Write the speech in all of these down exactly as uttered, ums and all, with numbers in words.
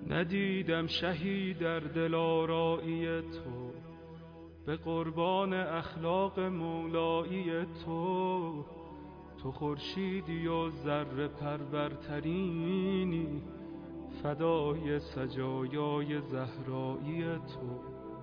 ندیدم شهی در دلارایی تو، به قربان اخلاق مولایی تو. تو خورشیدی و ذره پرورترینی، فدای سجایای زهرایی تو.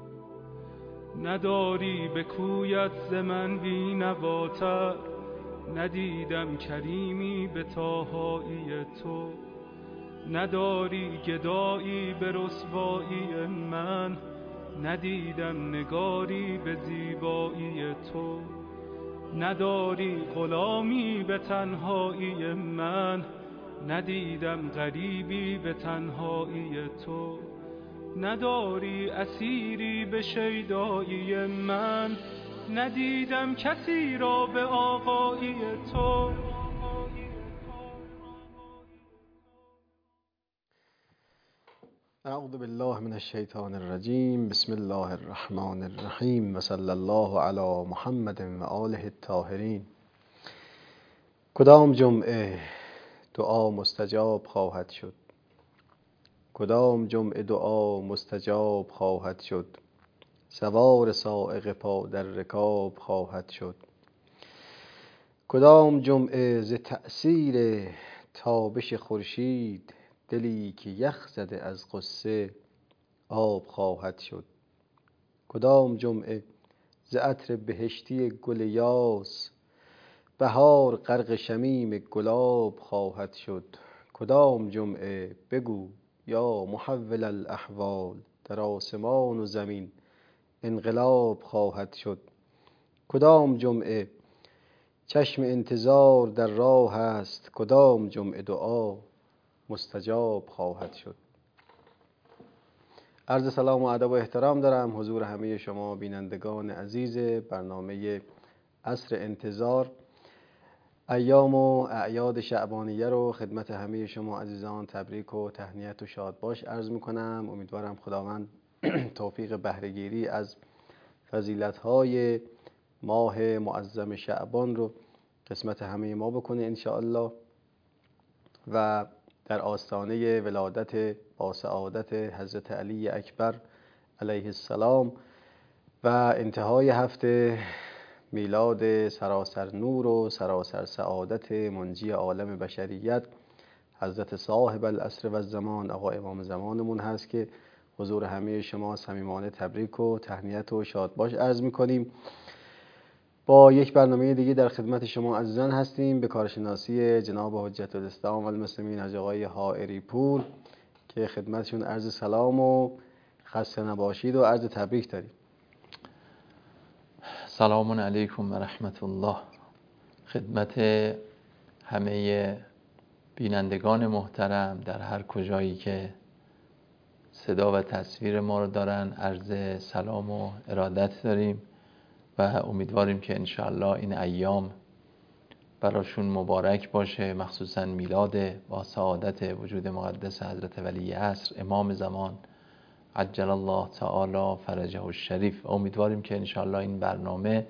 نداری به کویت ز من بی نواتر، ندیدم کریمی به طاهایی تو. نداری گدایی به رسوایی من، ندیدم نگاری به زیبایی تو. نداری غلامی به تنهایی من، ندیدم غریبی به تنهایی تو. نداری اسیری به شیدایی من، ندیدم کسی را به آقایی تو. اعوذ بالله من الشیطان الرجیم. بسم الله الرحمن الرحیم و صلی الله علی محمد و آله الطاهرین. کدام جمعه دعا مستجاب خواهد شد، کدام جمعه دعا مستجاب خواهد شد، سوار صاعقه پا در رکاب خواهد شد. کدام جمعه ز تأثیر تابش خورشید، دلی که یخ زده از غصه آب خواهد شد. کدام جمعه ز عطر بهشتی گل یاس، بهار غرق شمیم گلاب خواهد شد. کدام جمعه بگو یا محول الاحوال، در آسمان و زمین انقلاب خواهد شد. کدام جمعه چشم انتظار در راه است، کدام جمعه دعا مستجاب خواهد شد. عرض سلام و ادب و احترام دارم حضور همه شما بینندگان عزیز برنامه عصر انتظار. ایام و اعیاد شعبانیه رو خدمت همه شما عزیزان تبریک و تهنیت و شادباش عرض میکنم. امیدوارم خداوند توفیق بهره‌گیری از فضیلت‌های ماه معظم شعبان رو قسمت همه ما بکنه انشاءالله، و در آستانه ولادت با سعادت حضرت علی اکبر علیه السلام و انتهای هفته میلاد سراسر نور و سراسر سعادت منجی عالم بشریت حضرت صاحب العصر و الزمان آقا امام زمانمون هست که حضور همه شما صمیمانه تبریک و تهنیت و شادباش عرض میکنیم. با یک برنامه دیگه در خدمت شما عزیزان هستیم به کارشناسی جناب حجت الاسلام و المسلمین حاج آقای حائری پور که خدمتشون عرض سلام و خسته نباشید و عرض تبریک داریم. سلام علیکم و رحمت الله. خدمت همه بینندگان محترم در هر کجایی که صدا و تصویر ما رو دارن عرض سلام و ارادت داریم و امیدواریم که انشاءالله این ایام براشون مبارک باشه، مخصوصا میلاد با سعادت وجود مقدس حضرت ولی عصر امام زمان عجل الله تعالی فرجه الشریف. امیدواریم که انشاءالله این برنامه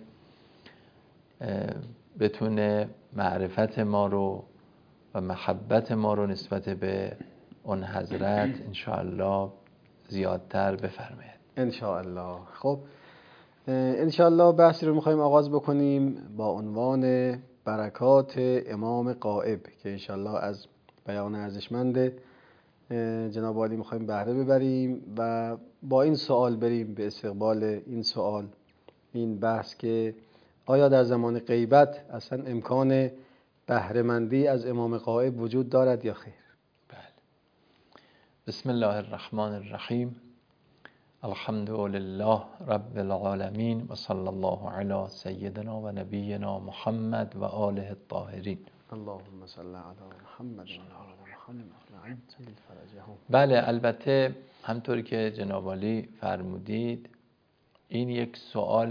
بتونه معرفت ما رو و محبت ما رو نسبت به اون حضرت انشاءالله زیادتر بفرماید انشاءالله. خب انشاءالله بحثی رو میخوایم آغاز بکنیم با عنوان برکات امام غائب که انشاءالله از بیان ارزشمند جناب عالی میخوایم بهره ببریم و با این سوال بریم به استقبال این سوال، این بحث که آیا در زمان غیبت اصلا امکان بهره‌مندی از امام غائب وجود دارد یا خیر؟ بله. بسم الله الرحمن الرحیم. الحمد لله رب العالمین و صلی الله علی سیدنا و نبینا محمد و آله الطاهرین. اللهم صل علی محمد و آل محمد عجل فرجهم. بله، البته همطوری که جناب عالی فرمودید این یک سوال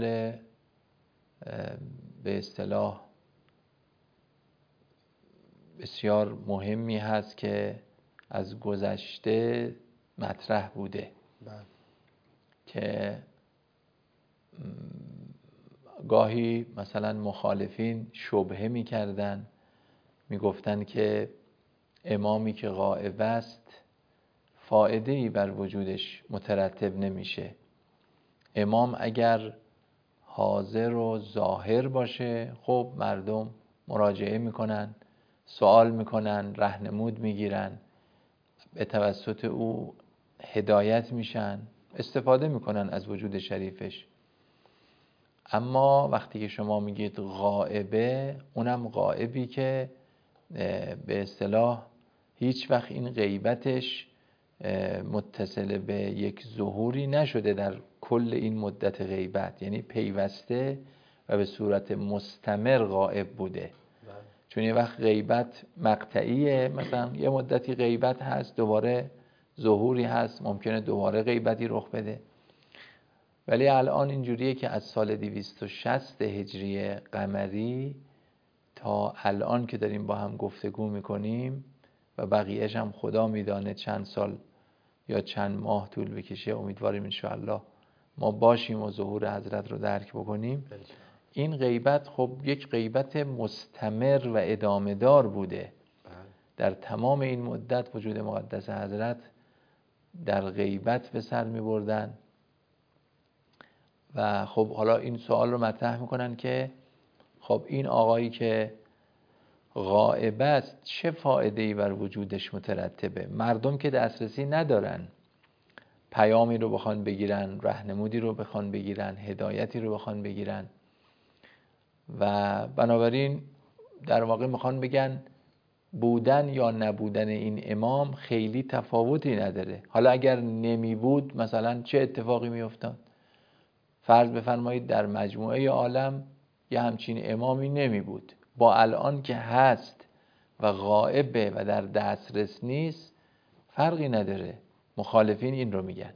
به اصطلاح بسیار مهمی هست که از گذشته مطرح بوده. بله. که گاهی مثلا مخالفین شبهه می‌کردن، می‌گفتن که امامی که غائب است فائده‌ای بر وجودش مترتب نمیشه. امام اگر حاضر و ظاهر باشه، خب مردم مراجعه میکنن، سوال میکنن، راهنمود میگیرن، به توسط او هدایت میشن، استفاده میکنن از وجود شریفش. اما وقتی که شما میگید غائبه، اونم غائبی که به اصطلاح هیچ وقت این غیبتش متصل به یک ظهوری نشده در کل این مدت غیبت، یعنی پیوسته و به صورت مستمر غائب بوده. چون یه وقت غیبت مقطعیه، مثلا یه مدتی غیبت هست، دوباره ظهوری هست، ممکنه دوباره غیبتی رخ بده. ولی الان اینجوریه که از سال دویست و شصت هجری قمری تا الان که داریم با هم گفتگو میکنیم و بقیهش هم خدا میدانه چند سال یا چند ماه طول بکشه، امیدواریم انشاءالله ما باشیم و ظهور حضرت رو درک بکنیم. این غیبت خب یک غیبت مستمر و ادامه دار بوده. در تمام این مدت وجود مقدس حضرت در غیبت به سر می بردن و خب حالا این سوال رو مطرح میکنن که خب این آقایی که غائب است چه فایده‌ای بر وجودش مترتبه؟ مردم که دسترسی ندارن پیامی رو بخوان بگیرن، راهنمودی رو بخوان بگیرن، هدایتی رو بخوان بگیرن و بنابراین در واقع میخوان بگن بودن یا نبودن این امام خیلی تفاوتی نداره. حالا اگر نمی بود مثلا چه اتفاقی میافتاد؟ فرض بفرمایید در مجموعه عالم یه همچین امامی نمی بود، با الان که هست و غائبه و در دسترس نیست فرقی نداره. مخالفین این رو میگن.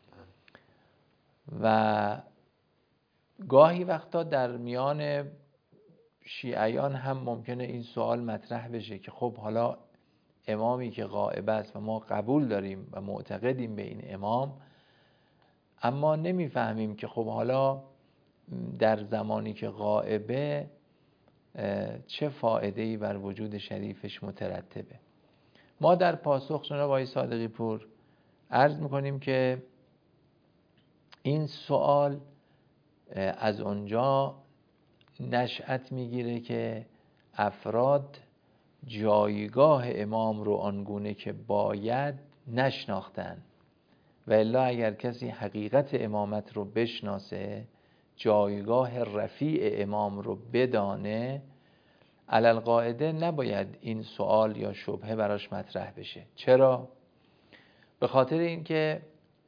و گاهی وقتا در میان شیعیان هم ممکنه این سوال مطرح بشه که خب حالا امامی که غائب است و ما قبول داریم و معتقدیم به این امام، اما نمیفهمیم که خب حالا در زمانی که غائبه چه فائده‌ای بر وجود شریفش مترتبه. ما در پاسخ جناب آقای صادقی پور عرض میکنیم که این سوال از اونجا نشأت میگیره که افراد جایگاه امام رو آنگونه که باید نشناختن، و الا اگر کسی حقیقت امامت رو بشناسه، جایگاه رفیع امام رو بدانه، علالقاعده نباید این سوال یا شبهه براش مطرح بشه. چرا؟ به خاطر اینکه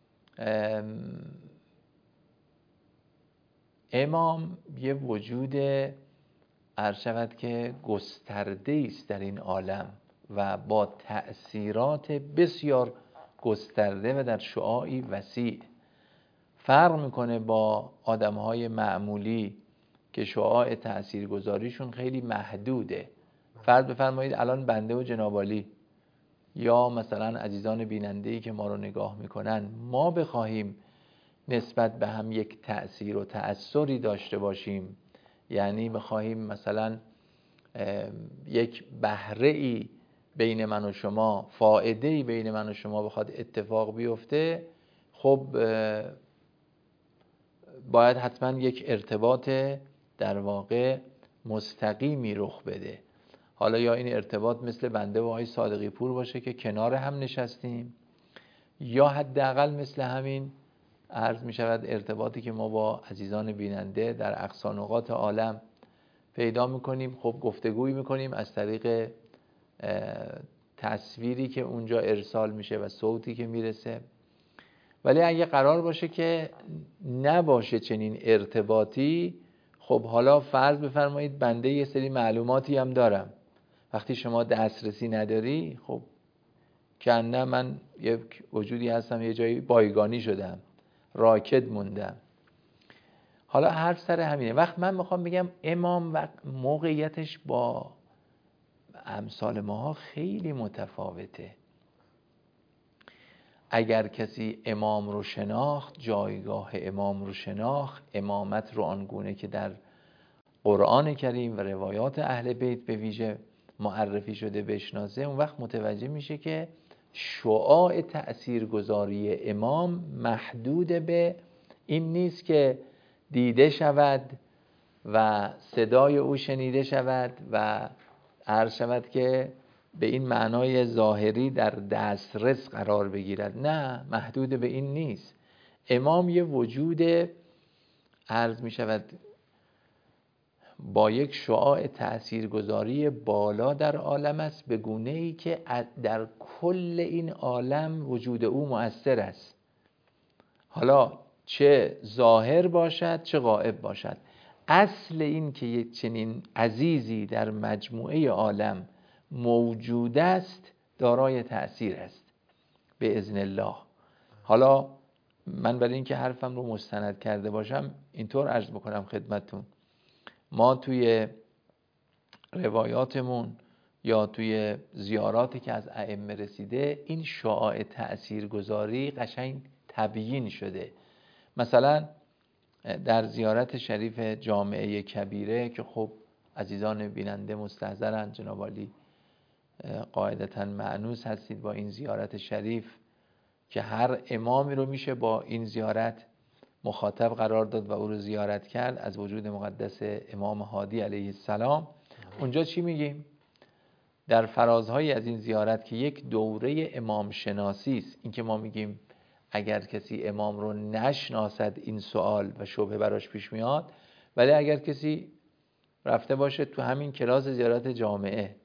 امام یه وجود عرض شود که گسترده است در این عالم و با تأثیرات بسیار گسترده و در شعاعی وسیع. فرق میکنه با آدمهای معمولی که شعاع تأثیرگذاریشون خیلی محدوده. فرض بفرمایید الان بنده و جناب عالی یا مثلا عزیزان بیننده‌ای که ما رو نگاه میکنن، ما بخواهیم نسبت به هم یک تأثیر و تأثری داشته باشیم، یعنی بخواهیم مثلا یک بهره‌ای بین من و شما، فائده‌ای بین من و شما بخواد اتفاق بیفته، خب باید حتما یک ارتباط در واقع مستقیمی رخ بده. حالا یا این ارتباط مثل بنده و آقای صادقی پور باشه که کنار هم نشستیم، یا حداقل مثل همین عرض می شود ارتباطی که ما با عزیزان بیننده در اقصا نقاط عالم پیدا می کنیم. خب گفتگویی می کنیم از طریق تصویری که اونجا ارسال میشه و صوتی که میرسه. ولی اگه قرار باشه که نباشه چنین ارتباطی، خب حالا فرض بفرمایید بنده یه سری معلوماتی هم دارم، وقتی شما دسترسی نداری، خب کنه من یک وجودی هستم یه جایی بایگانی شدم، راکد موندم. حالا حرف سر همینه. وقت من میخوام بگم امام و موقعیتش با امثال ماها خیلی متفاوته. اگر کسی امام رو شناخت، جایگاه امام رو شناخت، امامت رو آنگونه که در قرآن کریم و روایات اهل بیت به ویژه معرفی شده بشناسه، اون وقت متوجه میشه که شعاع تأثیرگذاری امام محدود به این نیست که دیده شود و صدای او شنیده شود و عرض شود که به این معنای ظاهری در دسترس قرار بگیرد. نه، محدود به این نیست. امام یه وجود عرض می شود با یک شعاع تأثیرگذاری بالا در عالم است، به گونه‌ای که در کل این عالم وجود او مؤثر است، حالا چه ظاهر باشد چه غائب باشد. اصل این که یک چنین عزیزی در مجموعه عالم موجود است دارای تأثیر است به اذن الله. حالا من برای اینکه حرفم رو مستند کرده باشم اینطور عرض بکنم خدمتتون، ما توی روایاتمون یا توی زیاراتی که از ائمه رسیده این شعاع تأثیرگذاری قشنگ تبیین شده. مثلا در زیارت شریف جامعه کبیره که خب عزیزان بیننده مستحضرند، جناب عالی قاعدتاً مأنوس هستید با این زیارت شریف که هر امامی رو میشه با این زیارت مخاطب قرار داد و او رو زیارت کرد از وجود مقدس امام هادی علیه السلام. اونجا چی میگیم؟ در فرازهایی از این زیارت که یک دوره امام شناسی است، این که ما میگیم اگر کسی امام رو نشناسد این سوال و شبهه براش پیش میاد، ولی اگر کسی رفته باشه تو همین کلاس زیارت جامعه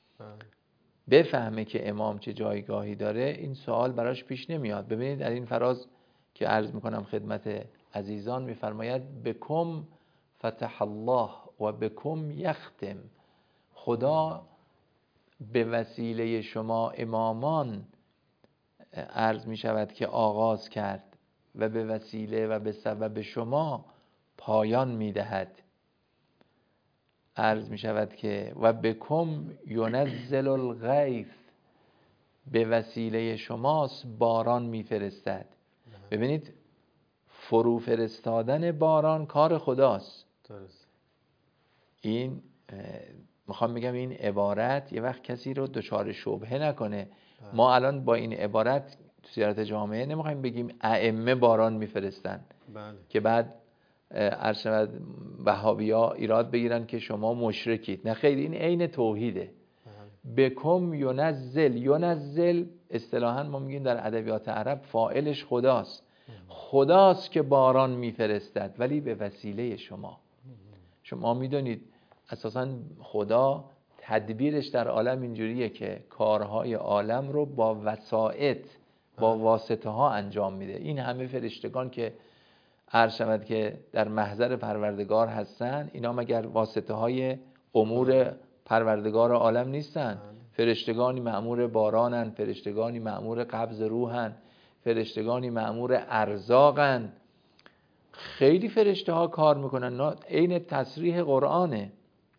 بفهمه که امام چه جایگاهی داره این سوال براش پیش نمیاد. ببینید در این فراز که عرض میکنم خدمت عزیزان میفرماید بکم فتح الله و بکم یختم، خدا به وسیله شما امامان عرض می شود که آغاز کرد و به وسیله و به سبب شما پایان می دهد. عرض می شود که و بکم ینزل الغیث، به وسیله شماست باران می فرستد. ببینید فرو فرستادن باران کار خداست. این میخوام بگم این عبارت یه وقت کسی رو دچار شبهه نکنه. ما الان با این عبارت تو زیارت جامعه نمیخوایم بگیم ائمه باران میفرستن که بعد عرض شود وهابی‌ها ایراد بگیرن که شما مشرکید. نه خیر، این عین توحیده. بکم ینزل، ینزل اصطلاحاً ما میگیم در ادبیات عرب فاعلش خداست. خداست که باران میفرستد ولی به وسیله شما. شما میدونید اساساً خدا تدبیرش در عالم اینجوریه که کارهای عالم رو با وسائط با واسطه ها انجام میده. این همه فرشتگان که عرض شود که در محضر پروردگار هستن، اینا مگر واسطه های امور پروردگار عالم نیستن؟ فرشتگانی مأمور بارانن، فرشتگانی مأمور قبض روحن، فرشتگانی مأمور ارزاقن. خیلی فرشته ها کار میکنن، عین تصریح قرآنه.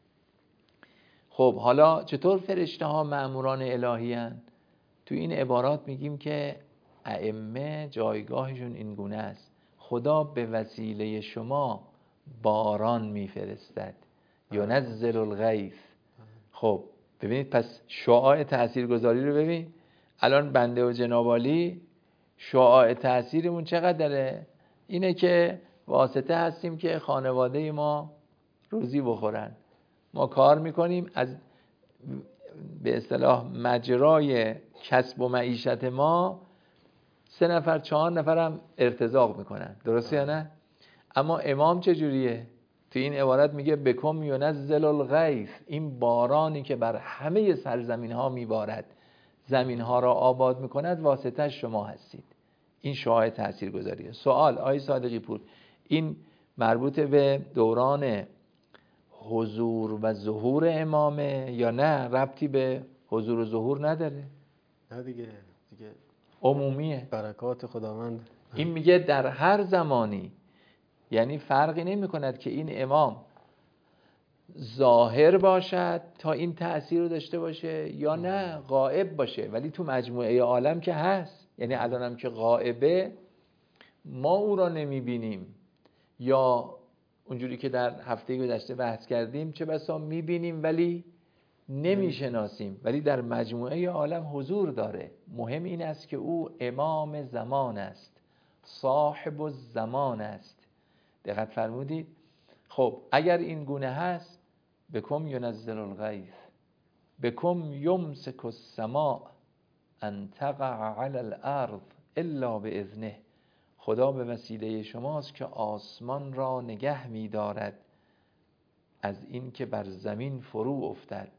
خب حالا چطور فرشته ها مأموران الهی هن؟ تو این عبارات میگیم که ائمه جایگاهشون این گونه است: خدا به وسیله شما باران میفرستد، ینزل الغیث. خب ببینید پس شعاع تاثیرگذاری رو ببین. الان بنده و جناب عالی شعاع تاثیرمون چقدره؟ اینه که واسطه هستیم که خانواده ما روزی بخورن. ما کار میکنیم، از به اصطلاح مجرای کسب و معیشت ما سه نفر چهار نفرم ارتزاق میکنن. درسته یا نه؟ اما امام چجوریه؟ تو این عبارت میگه بکم ینزل الغیث، این بارانی که بر همه سرزمین ها میبارد، زمین ها را آباد میکند، واسطه شما هستید. این شعاع تاثیرگذاریه. سوال آقای صادقی پور، این مربوط به دوران حضور و ظهور امامه یا نه ربطی به حضور و ظهور نداره؟ نه دیگه، دیگه عمومیه. برکات خداوند. این میگه در هر زمانی، یعنی فرقی نمی کند که این امام ظاهر باشد تا این تأثیر رو داشته باشه یا نه غائب باشه، ولی تو مجموعه عالم که هست. یعنی الان هم که غائبه ما او را نمی بینیم، یا اونجوری که در هفته گذشته بحث کردیم چه بسا می بینیم ولی نمیشناسیم، ولی در مجموعه عالم حضور داره. مهم این است که او امام زمان است، صاحب الزمان است. دقت فرمودید؟ خب اگر این گونه هست، بکم ینزل الغیث، بکم یمسک السماء ان تقع علی الارض الا باذنه. خدا به وسیله شماست که آسمان را نگه می دارد از این که بر زمین فرو افتد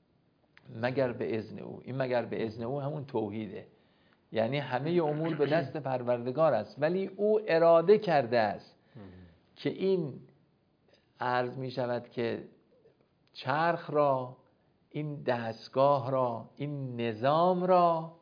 مگر به اذن او. این مگر به اذن او همون توحیده، یعنی همه امور به دست پروردگار است، ولی او اراده کرده است که این عرض می شود که چرخ را، این دستگاه را، این نظام را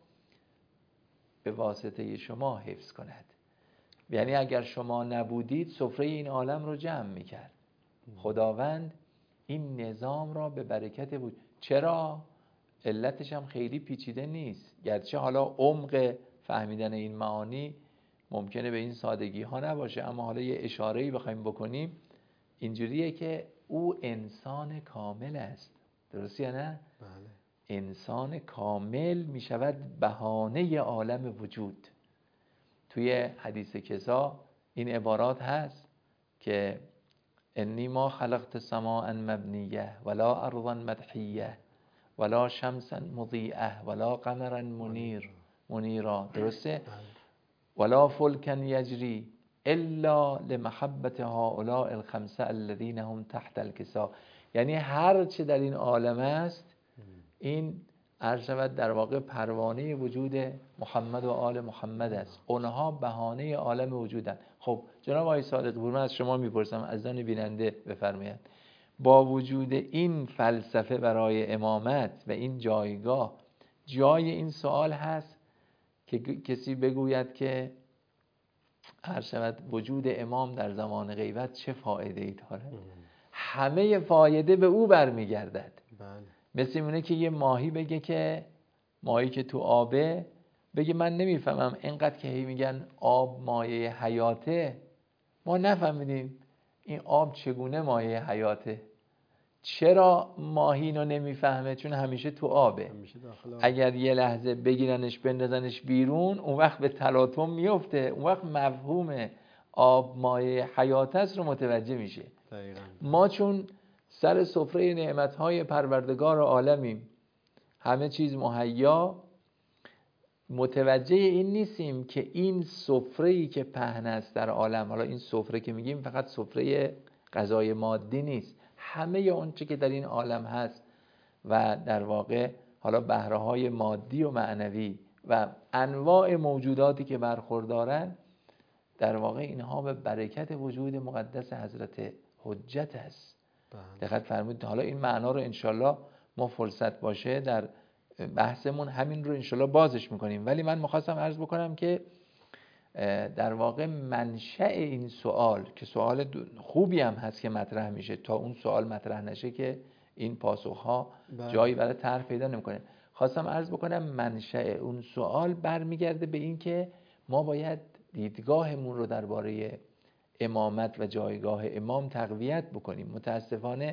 به واسطه شما حفظ کند. یعنی اگر شما نبودید سفره این عالم رو جمع می کرد. خداوند این نظام را به برکت بود. چرا؟ علتش هم خیلی پیچیده نیست، گرچه حالا عمق فهمیدن این معانی ممکنه به این سادگی ها نباشه، اما حالا یه اشاره‌ای بخوایم بکنیم اینجوریه که او انسان کامل است. درسته یا نه؟ بله. انسان کامل می شود بهانه عالم وجود. توی حدیث کسا این عبارات هست که انی ما خلقت سماء مبنیه ولا ارضا مدحیه ولا شمسا مضیئه ولا قمرا منیر منیرا. درسته؟ ولا فلکا یجری الا لمحبت هؤلاء الخمسه الذين هم تحت الکسا. یعنی هر چه در این عالم است این عرض شود در واقع پروانه وجود محمد و آل محمد است، اونها بهانه عالم وجودند. خب جناب آقای صادق پور، من از شما میپرسم، از آن بیننده بفرمایید، با وجود این فلسفه برای امامت و این جایگاه، جای این سوال هست که کسی بگوید که عرض شود وجود امام در زمان غیبت چه فایده ای دارد؟ همه فایده به او برمیگردد. بله. مثل اینه که یه ماهی بگه که ماهی که تو آبه بگه من نمیفهمم اینقدر که هی میگن آب مایه حیاته، ما نفهمیدیم این آب چگونه مایه حیاته. چرا ماهی اینو نمیفهمه؟ چون همیشه تو آبه. همیشه داخل آب. اگر یه لحظه بگیرنش بندازنش بیرون اون وقت به تلاطم میفته، اون وقت مفهوم آب مایه حیات است رو متوجه میشه. دقیقاً. ما چون سر سفره نعمتهای پروردگار عالمیم، همه چیز مهیا، متوجه این نیستیم که این سفره‌ای که پهن است در عالم، حالا این سفره که میگیم فقط سفره غذای مادی نیست، همه اون چه که در این عالم هست و در واقع حالا بهره‌های مادی و معنوی و انواع موجوداتی که برخوردارن، در واقع اینها به برکت وجود مقدس حضرت حجت است. دقت فرمودید. حالا این معنا رو انشالله ما فرصت باشه در بحثمون همین رو انشالله بازش میکنیم، ولی من میخواستم عرض بکنم که در واقع منشأ این سوال که سوال خوبی هم هست که مطرح میشه، تا اون سوال مطرح نشه که این پاسخها جایی برای طرح پیدا نمیکنه. خواستم عرض بکنم منشأ اون سوال برمیگرده به این که ما باید دیدگاهمون رو درباره امامت و جایگاه امام تقویت بکنیم. متاسفانه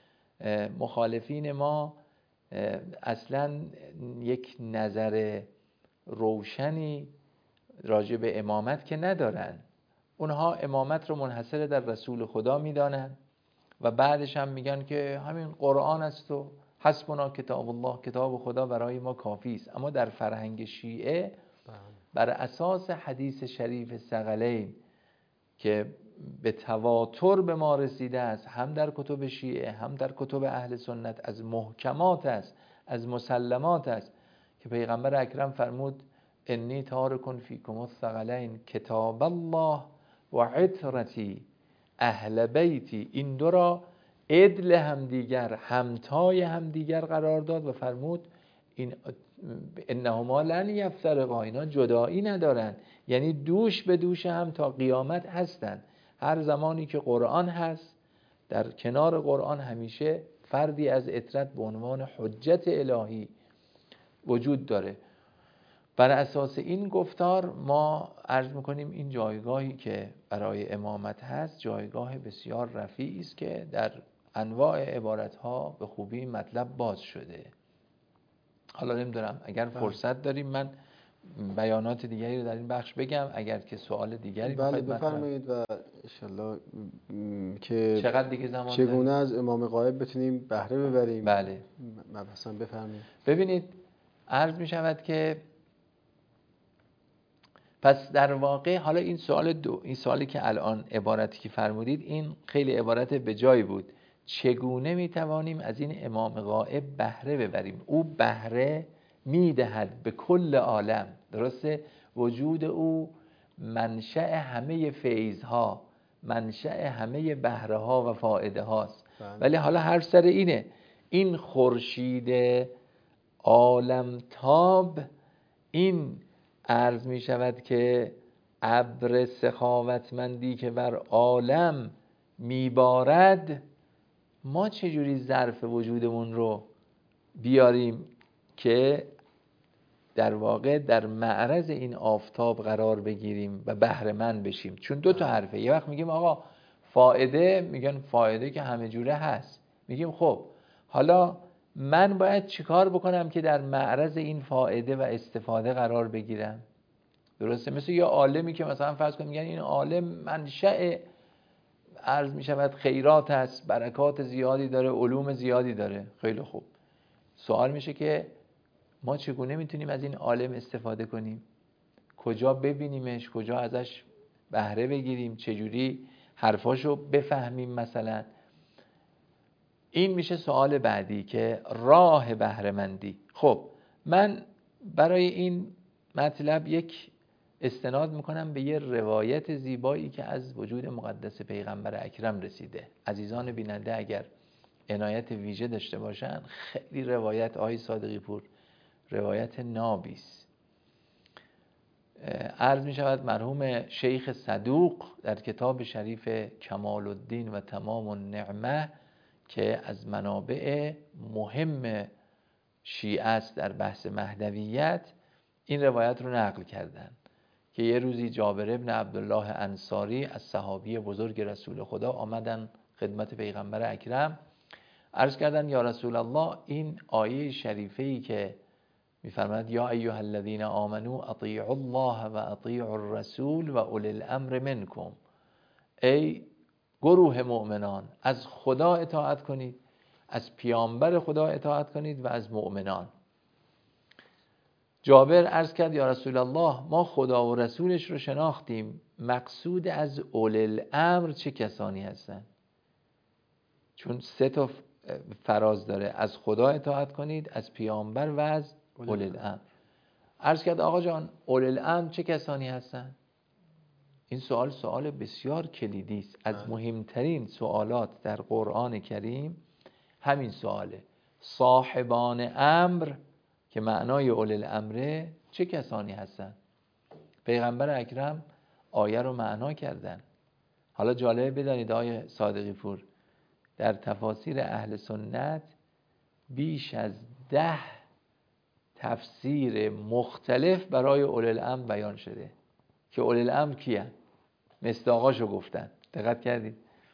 مخالفین ما اصلا یک نظر روشنی راجع به امامت که ندارن. اونها امامت رو منحصر در رسول خدا میدانن و بعدش هم میگن که همین قرآن است و حسبنا کتاب الله، کتاب خدا برای ما کافی است. اما در فرهنگ شیعه بر اساس حدیث شریف ثقلین که به تواتر به ما رسیده است، هم در کتب شیعه هم در کتب اهل سنت، از محکمات است، از مسلمات است که پیغمبر اکرم فرمود انی تارک فیکم الثقلین کتاب الله و عترتی اهل بیتی. این دو را عدل همدیگر، همتای همدیگر قرار داد و فرمود این انهما لن یفترقا، اینا جدایی ندارن، یعنی دوش به دوش هم تا قیامت هستن. هر زمانی که قرآن هست، در کنار قرآن همیشه فردی از عترت به عنوان حجت الهی وجود داره. بر اساس این گفتار ما عرض میکنیم این جایگاهی که برای امامت هست جایگاه بسیار رفیعی است که در انواع عبارت ها به خوبی این مطلب باز شده. حالا نمیدونم اگر فرصت داریم من بیانات دیگری رو در این بخش بگم، اگر که سوال دیگری بله میخواید بفرمایید و انشالله که چقدر دیگه زمان چگونه داریم؟ از امام غایب بتونیم بهره ببریم. بله مبحثاً بفرمایید. ببینید عرض می شود که پس در واقع حالا این سوال دو این سوالی که الان عبارتی که فرمودید این خیلی عبارت به جایی بود. چگونه می توانیم از این امام غائب بهره ببریم؟ او بهره می دهد به کل عالم، درسته؟ وجود او منشأ همه فیضها، منشأ همه بهره ها و فائده هاست. ولی حالا هر سر اینه، این خورشید عالم تاب، این عرض می شود که ابر سخاوتمندی که بر عالم می بارد، ما چجوری ظرف وجودمون رو بیاریم که در واقع در معرض این آفتاب قرار بگیریم و بهره مند بشیم؟ چون دو تا حرفه. یه وقت میگیم آقا فائده، میگن فائده که همه جوره هست، میگیم خب حالا من باید چیکار بکنم که در معرض این فائده و استفاده قرار بگیرم؟ درسته؟ مثل یه عالمی که مثلا فرض کنیم میگن این عالم منشأ عرض میشود خیرات هست، برکات زیادی داره، علوم زیادی داره. خیلی خوب، سوال میشه که ما چگونه میتونیم از این عالم استفاده کنیم؟ کجا ببینیمش؟ کجا ازش بهره بگیریم؟ چجوری حرفاشو بفهمیم مثلا؟ این میشه سوال بعدی که راه بهره مندی. خب من برای این مطلب یک استناد میکنم به یه روایت زیبایی که از وجود مقدس پیغمبر اکرم رسیده. عزیزان بیننده اگر عنایت ویژه داشته باشن، خیلی روایت آقای صادقی پور روایت نابیست. عرض می شود مرحوم شیخ صدوق در کتاب شریف کمال الدین و تمام النعمه که از منابع مهم شیعه است در بحث مهدویت، این روایت رو نقل کردن که یه روزی جابر ابن عبدالله انصاری از صحابی بزرگ رسول خدا آمدن خدمت پیغمبر اکرم، عرض کردن یا رسول الله، این آیه شریفه‌ای که می‌فرماید یا ایها الذین آمنوا اطیعوا الله و اطیعوا الرسول و اولی الامر منکم، ای گروه مؤمنان از خدا اطاعت کنید، از پیامبر خدا اطاعت کنید و از مؤمنان. جابر عرض کرد یا رسول الله، ما خدا و رسولش رو شناختیم، مقصود از اولی الامر چه کسانی هستند؟ چون سه تا فراز داره، از خدا اطاعت کنید، از پیامبر و از اولی الامر. عرض کرد آقا جان اولی الامر چه کسانی هستند؟ این سوال سوال بسیار کلیدی است، از مهمترین سوالات در قرآن کریم همین سواله. صاحبان امر که معنای اولی الامره چه کسانی هستند؟ پیغمبر اکرم آیه رو معنا کردن. حالا جالبه بدانید آیه صادقی پور، در تفاسیر اهل سنت بیش از ده تفسیر مختلف برای اولی الامر بیان شده که اولی الامر کیه؟ مصداقاشو گفتن. دقت کردید؟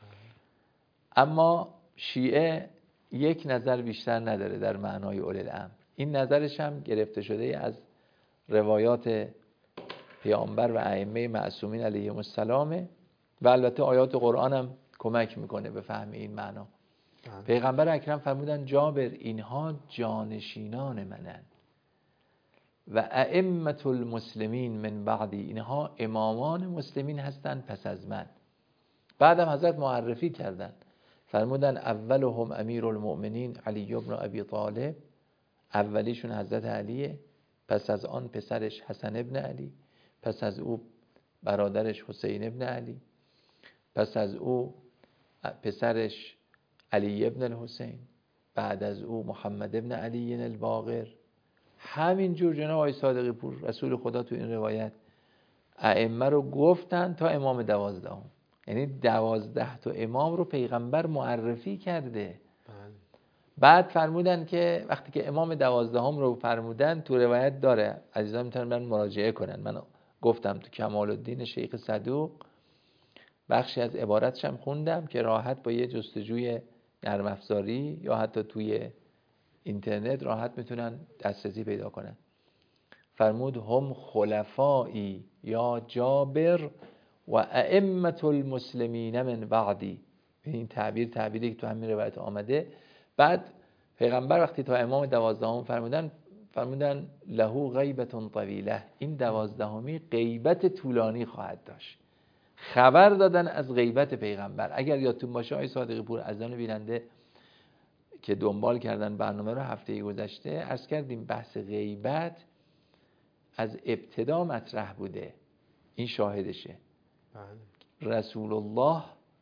اما شیعه یک نظر بیشتر نداره در معنای اولی الامر. این نظرش هم گرفته شده از روایات پیامبر و ائمه معصومین علیهم السلام و البته آیات قرآن هم کمک میکنه به فهم این معنا. پیغمبر اکرم فرمودن جابر اینها جانشینان منن و ائمه المسلمین من بعدی، اینها امامان مسلمین هستند پس از من. بعدم حضرت معرفی کردن، فرمودن اولهم امیر المؤمنین علی بن ابی طالب، اولیشون حضرت علیه، پس از آن پسرش حسن ابن علی، پس از او برادرش حسین ابن علی، پس از او پسرش علی ابن الحسین، بعد از او محمد ابن علی الباقر. همین جور جناب آقای صادقی پور رسول خدا تو این روایت ائمه رو گفتن تا امام دوازدهم، یعنی دوازده تا امام رو پیغمبر معرفی کرده. بعد فرمودن که وقتی که امام دوازدهم رو فرمودن، تو روایت داره، عزیزان میتونن من مراجعه کنن، من گفتم تو کمال الدین شیخ صدوق بخشی از عبارتشم خوندم که راحت با یه جستجوی نرم افزاری یا حتی توی اینترنت راحت میتونن دسترسی پیدا کنن. فرمود هم خلفایی یا جابر و ائمة المسلمین من بعدی. این تعبیر تعبیری که تو همین روایت آمده. بعد پیغمبر وقتی تا امام دوازدهم فرمودن فرمودن له غیبة طویله، این دوازدهمی غیبت طولانی خواهد داشت. خبر دادن از غیبت پیغمبر. اگر یادتون باشه آقای صادقی پور عزیزان بیننده که دنبال کردن برنامه رو هفته گذشته عرض کردیم بحث غیبت از ابتدا مطرح بوده. این شاهدشه. رسول الله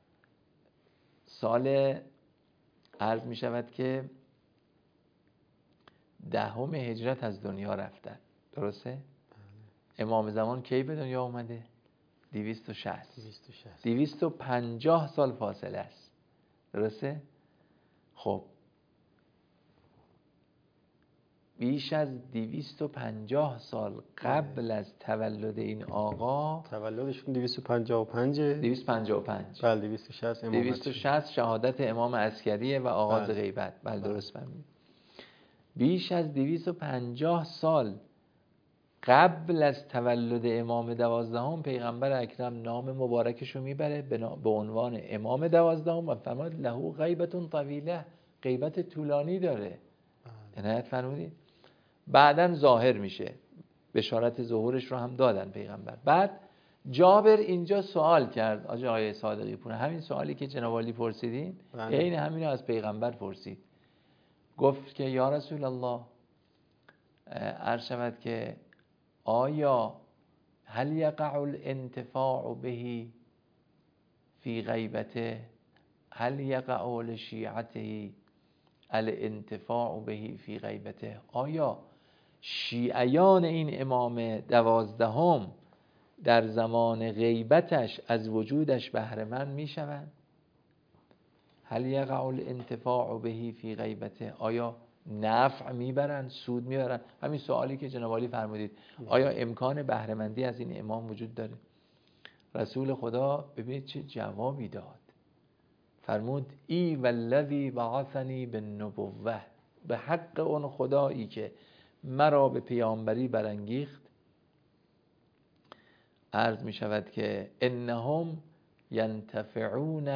سال عرض می شود که دهم هجرت از دنیا رفتن، درسته؟ امام زمان کی به دنیا اومده؟ دویست و شصت دویست و پنجاه سال فاصله است، درسته؟ خب بیش از دویست و پنجاه سال قبل از تولد این آقا، تولدشون دویست و پنجاه و پنج دویست و پنجاه و پنج بله دویست و شصت امامت دویست و شصت شهادت امام عسکریه و آغاز بله. غیبت بله درست فهمید. بیش از دویست و پنجاه سال قبل از تولد امام دوازدهم پیغمبر اکرم نام مبارکشو میبره به عنوان امام دوازدهم و فرمود له غیبة طویله، غیبت طولانی داره. عنایت فرمودید. بعدن ظاهر میشه، بشارت ظهورش رو هم دادن پیغمبر. بعد جابر اینجا سوال کرد آقای صادقی پور، همین سوالی که جناب عالی پرسیدین عین همین رو از پیغمبر پرسید. گفت که یا رسول الله عرض شود که آیا هل یقع الانتفاع به فی غیبته، هل یقع لشیعته الانتفاع به فی غیبته، آیا شیعیان این امام دوازدهم در زمان غیبتش از وجودش بهره مند میشوند؟ هل یقع الانتفاع به فی غیبته، آیا نفع میبرن، سود میبرن؟ همین سوالی که جناب عالی فرمودید، آیا امکان بهره مندی از این امام وجود داره؟ رسول خدا ببینید چه جوابی داد. فرمود ای والذی بعثنی بالنبوة، به حق اون خدایی که مرا به پیامبری برانگیخت عرض می شود که انهم ینتفعون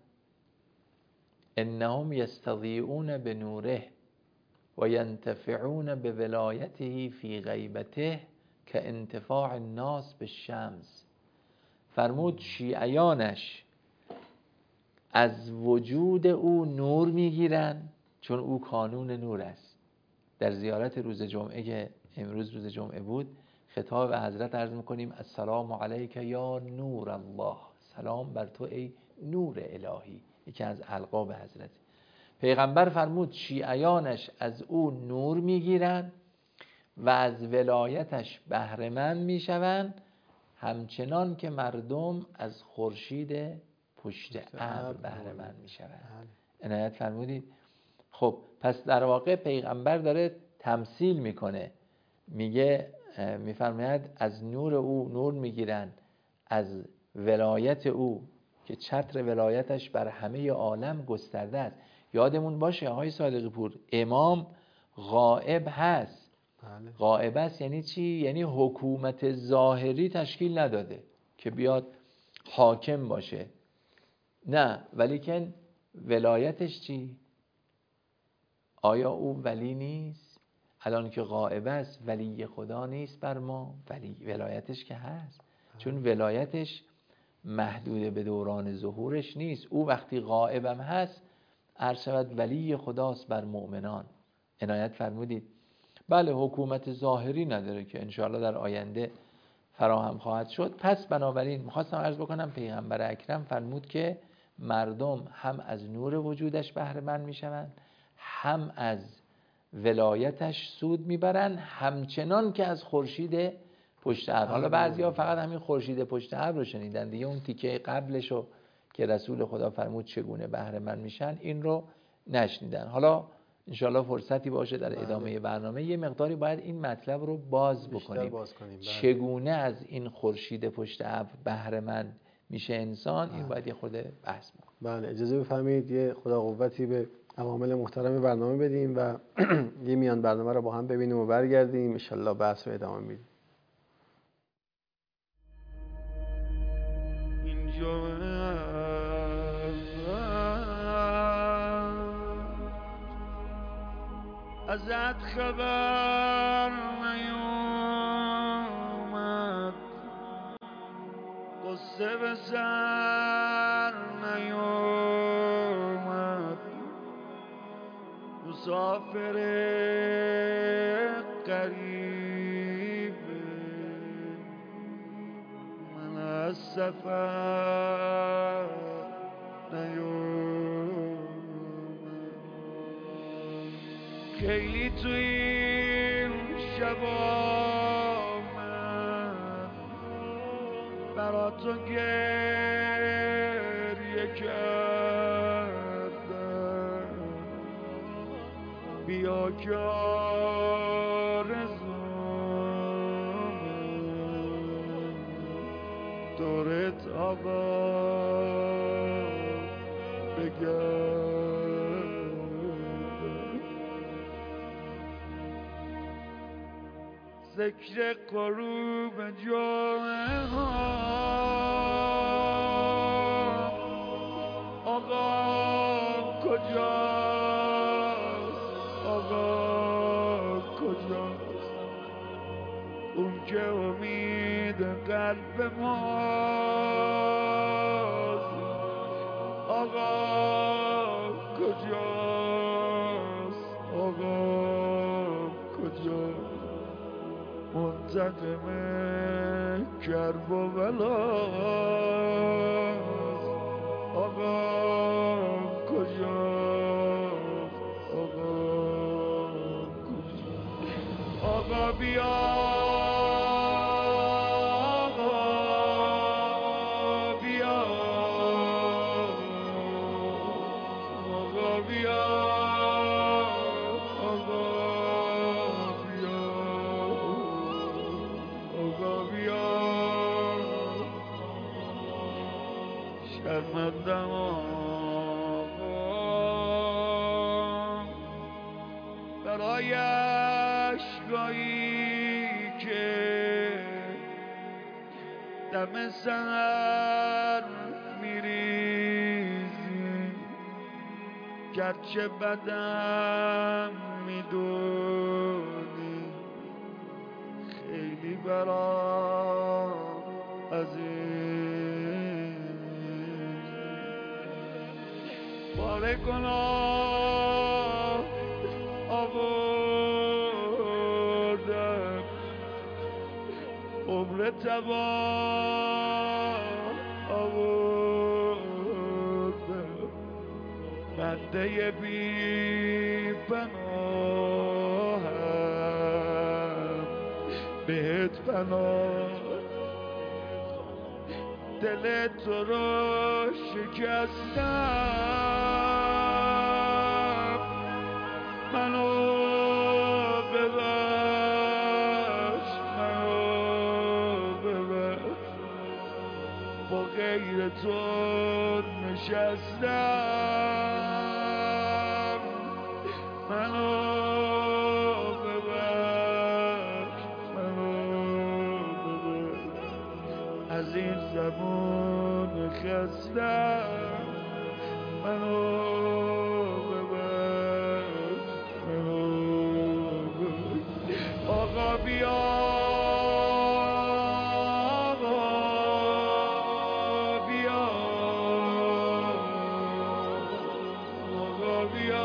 انهم یستضیئون بنوره و ینتفعون بولایته فی غیبته که انتفاع الناس بالشمس. فرمود شیعیانش از وجود او نور میگیرن چون او کانون نور است. در زیارت روز جمعه که امروز روز جمعه بود خطاب به حضرت عرض میکنیم السلام علیک یا نور الله، سلام بر تو ای نور الهی، یکی از القاب حضرت. پیغمبر فرمود شیعیانش از او نور میگیرن و از ولایتش بهره مند میشوند همچنان که مردم از خورشید پشت ابر بهره مند میشوند. عنایت فرمودید. خب پس در واقع پیغمبر داره تمثیل میکنه، میگه میفرماید از نور او نور میگیرن، از ولایت او که چتر ولایتش بر همه عالم گسترده است. یادمون باشه آقای صادقی پور امام غائب هست. غائب است یعنی چی؟ یعنی حکومت ظاهری تشکیل نداده که بیاد حاکم باشه، نه، ولیکن ولایتش چی؟ آیا او ولی نیست؟ الان که غائب است ولی خدا نیست بر ما؟ ولی ولایتش که هست، چون ولایتش محدود به دوران ظهورش نیست. او وقتی غائبم هست عرض شود ولی خداست بر مؤمنان. عنایت فرمودید. بله حکومت ظاهری نداره که انشاءالله در آینده فراهم خواهد شد. پس بنابراین میخواستم عرض بکنم پیغمبر اکرم فرمود که مردم هم از نور وجودش بهره مند میشوند، هم از ولایتش سود میبرن، همچنان که از خورشید پشت ابر. حالا بعضیا فقط همین خورشید پشت ابر رو شنیدن دیگه، اون تیکه قبلشو که رسول خدا فرمود چگونه بهره مند میشن این رو نشنیدن. حالا انشاءالله فرصتی باشه در ادامه برنامه یه مقداری باید این مطلب رو باز بکنیم، باز کنیم. چگونه از این خورشید پشت ابر بهره مند میشه انسان، این باید یه خورده بحث بکنیم. بله اجازه بفرمایید یه خدا قوتی به عوامل محترم برنامه بدیم و یه میان برنامه رو با هم ببینیم و برگردیم ان شاءالله بحث رو ادامه میدیم. ازت خبر نیومد، قصه به سر نیومد، مسافر غریب من از سفر نیومد. خیلی تو این شبا من برا تو گریه کردم، بیا که آرزومه دورت آقا بگردم. ذکر غروب جمعه ها آقا کجاست، آقا کجاست، اون که امید قلب ماست، آقا کجاست، آقا کجاست، منتقم کرب و بلاست، آقا کجاست، آقا کجاست، آقا بیا، آقا بیا، آقا بیا، آقا بیا، آقا بیا. شرمندم آقا برای اشکایی که دم سحر میریزی، گرچه بدم میدونی خیلی برام عزیز، بار گناه آوردم، عمر تباه آوردم، بنده بی پناهم بهت پناه، دل تو رو شکستم، منو ببخش، منو ببخش، با غیر تو نشستم، منو ببخش، منو ببخش، از این زمان خستم، منو ببخش، منو ببخش، آقا بیا، آقا بیا، آقا بیا،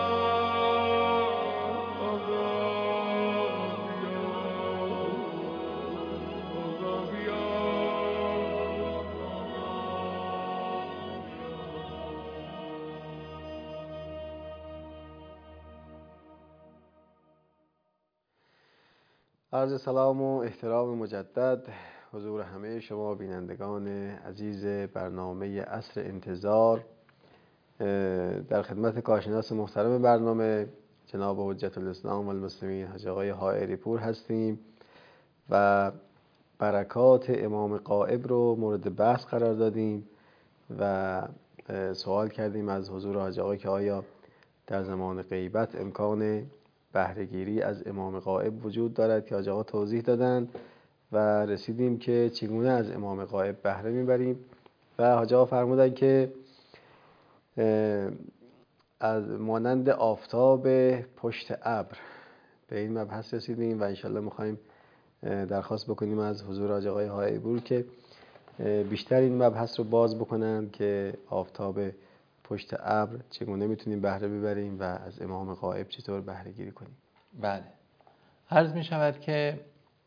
آقا بیا، آقا بیا. عرض سلام و احترام مجدد حضور همه شما بینندگان عزیز برنامه عصر انتظار. در خدمت کارشناس محترم برنامه جناب حجت الاسلام والمسلمین حاج آقای حائری پور هستیم و برکات امام غائب رو مورد بحث قرار دادیم و سوال کردیم از حضور حاج آقا که آیا در زمان غیبت امکان بهره‌گیری از امام غائب وجود دارد که حاج آقا توضیح دادن و رسیدیم که چگونه از امام غائب بهره میبریم و حاج آقا فرمودن که از مانند آفتاب پشت ابر به این مبحث رسیدیم و انشالله میخوایم درخواست بکنیم از حضور حاج آقای هایبور که بیشتر این مبحث رو باز بکنن که آفتاب پشت ابر چگونه میتونیم بهره ببریم و از امام غائب چطور بهره گیری کنیم. بله، عرض می شود که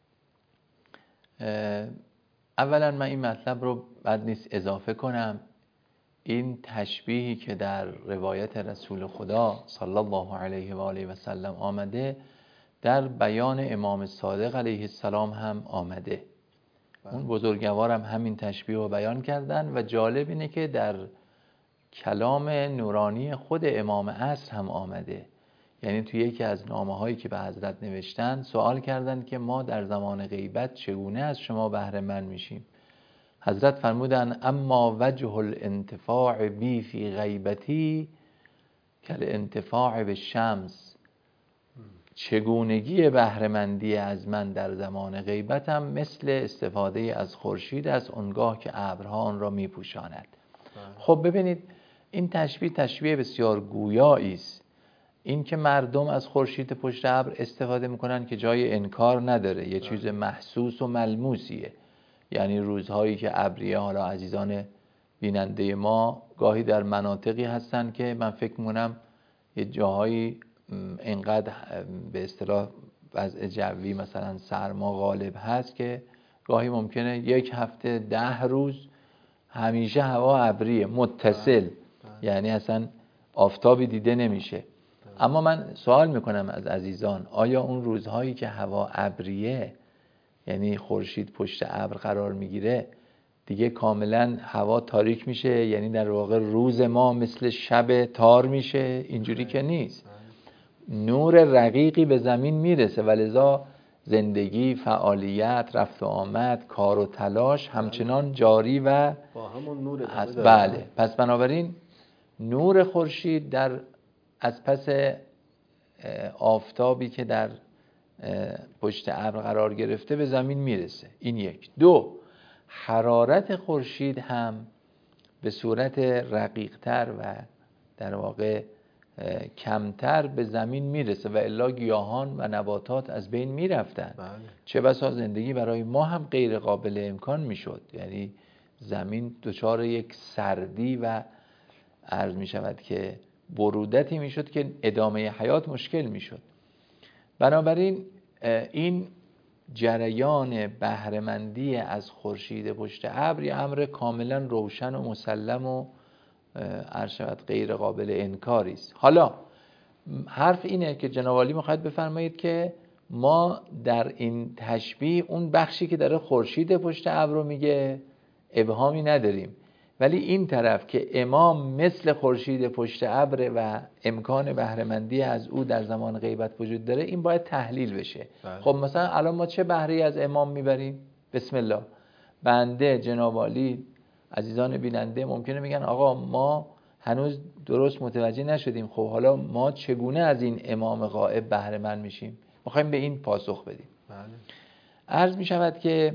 اولا من این مطلب رو بد نیست اضافه کنم. این تشبیهی که در روایت رسول خدا صلی الله علیه و آله و سلم آمده در بیان امام صادق علیه السلام هم آمده. اون بزرگوارم همین تشبیه رو بیان کردن و جالب اینه که در کلام نورانی خود امام عصر هم آمده. یعنی توی یکی از نامه هایی که به حضرت نوشتن سوال کردن که ما در زمان غیبت چگونه از شما بهره مند میشیم. حضرت فرمودن اما وجه الانتفاع بی فی غیبتی کل انتفاع به شمس، چگونگی بهره مندی از من در زمان غیبتم مثل استفاده از خورشید از اونگاه که ابرها آن را میپوشاند. خب ببینید این تشبیه تشبیه بسیار گویایی است. این که مردم از خورشید پشت ابر استفاده میکنن که جای انکار نداره، یه چیز محسوس و ملموسیه. یعنی روزهایی که ابریه، حالا عزیزان بیننده ما گاهی در مناطقی هستن که من فکر میکنم یه جاهایی اینقدر به اصطلاح وضع جوی مثلا سرما غالب هست که گاهی ممکنه یک هفته ده روز همیشه هوا ابریه متصل، یعنی اصلا آفتابی دیده نمیشه. اما من سوال میکنم از عزیزان، آیا اون روزهایی که هوا ابریه، یعنی خورشید پشت ابر قرار میگیره، دیگه کاملا هوا تاریک میشه؟ یعنی در واقع روز ما مثل شب تار میشه؟ اینجوری که نیست. نور رقیقی به زمین میرسه و لذا زندگی، فعالیت، رفت و آمد، کار و تلاش همچنان جاری و با همون نور از بله. پس بنابراین نور خورشید در از پس آفتابی که در پشت ابر قرار گرفته به زمین میرسه. این یک. دو، حرارت خورشید هم به صورت رقیقتر و در واقع کمتر به زمین میرسه و الا گیاهان و نباتات از بین میرفتن. بله. چه بسا زندگی برای ما هم غیر قابل امکان میشد. یعنی زمین دچار یک سردی و عرض میشود که برودتی میشد که ادامه حیات مشکل میشد. بنابراین این جریان بهره‌مندی از خورشید پشت ابر یه امر کاملا روشن و مسلم و عرض شود غیر قابل انکاری است. حالا حرف اینه که جناب عالی میخواید بفرمایید که ما در این تشبیه اون بخشی که داره خورشید پشت ابر رو میگه ابهامی نداریم، ولی این طرف که امام مثل خورشید پشت ابر و امکان بهره‌مندی از او در زمان غیبت وجود داره، این باید تحلیل بشه. بله. خب مثلا الان ما چه بهره‌ای از امام میبریم؟ بسم الله. بنده جناب عالی عزیزان بیننده ممکنه میگن آقا ما هنوز درست متوجه نشدیم، خب حالا ما چگونه از این امام غائب بهره مند میشیم؟ میخوایم به این پاسخ بدیم. بله. عرض میشود که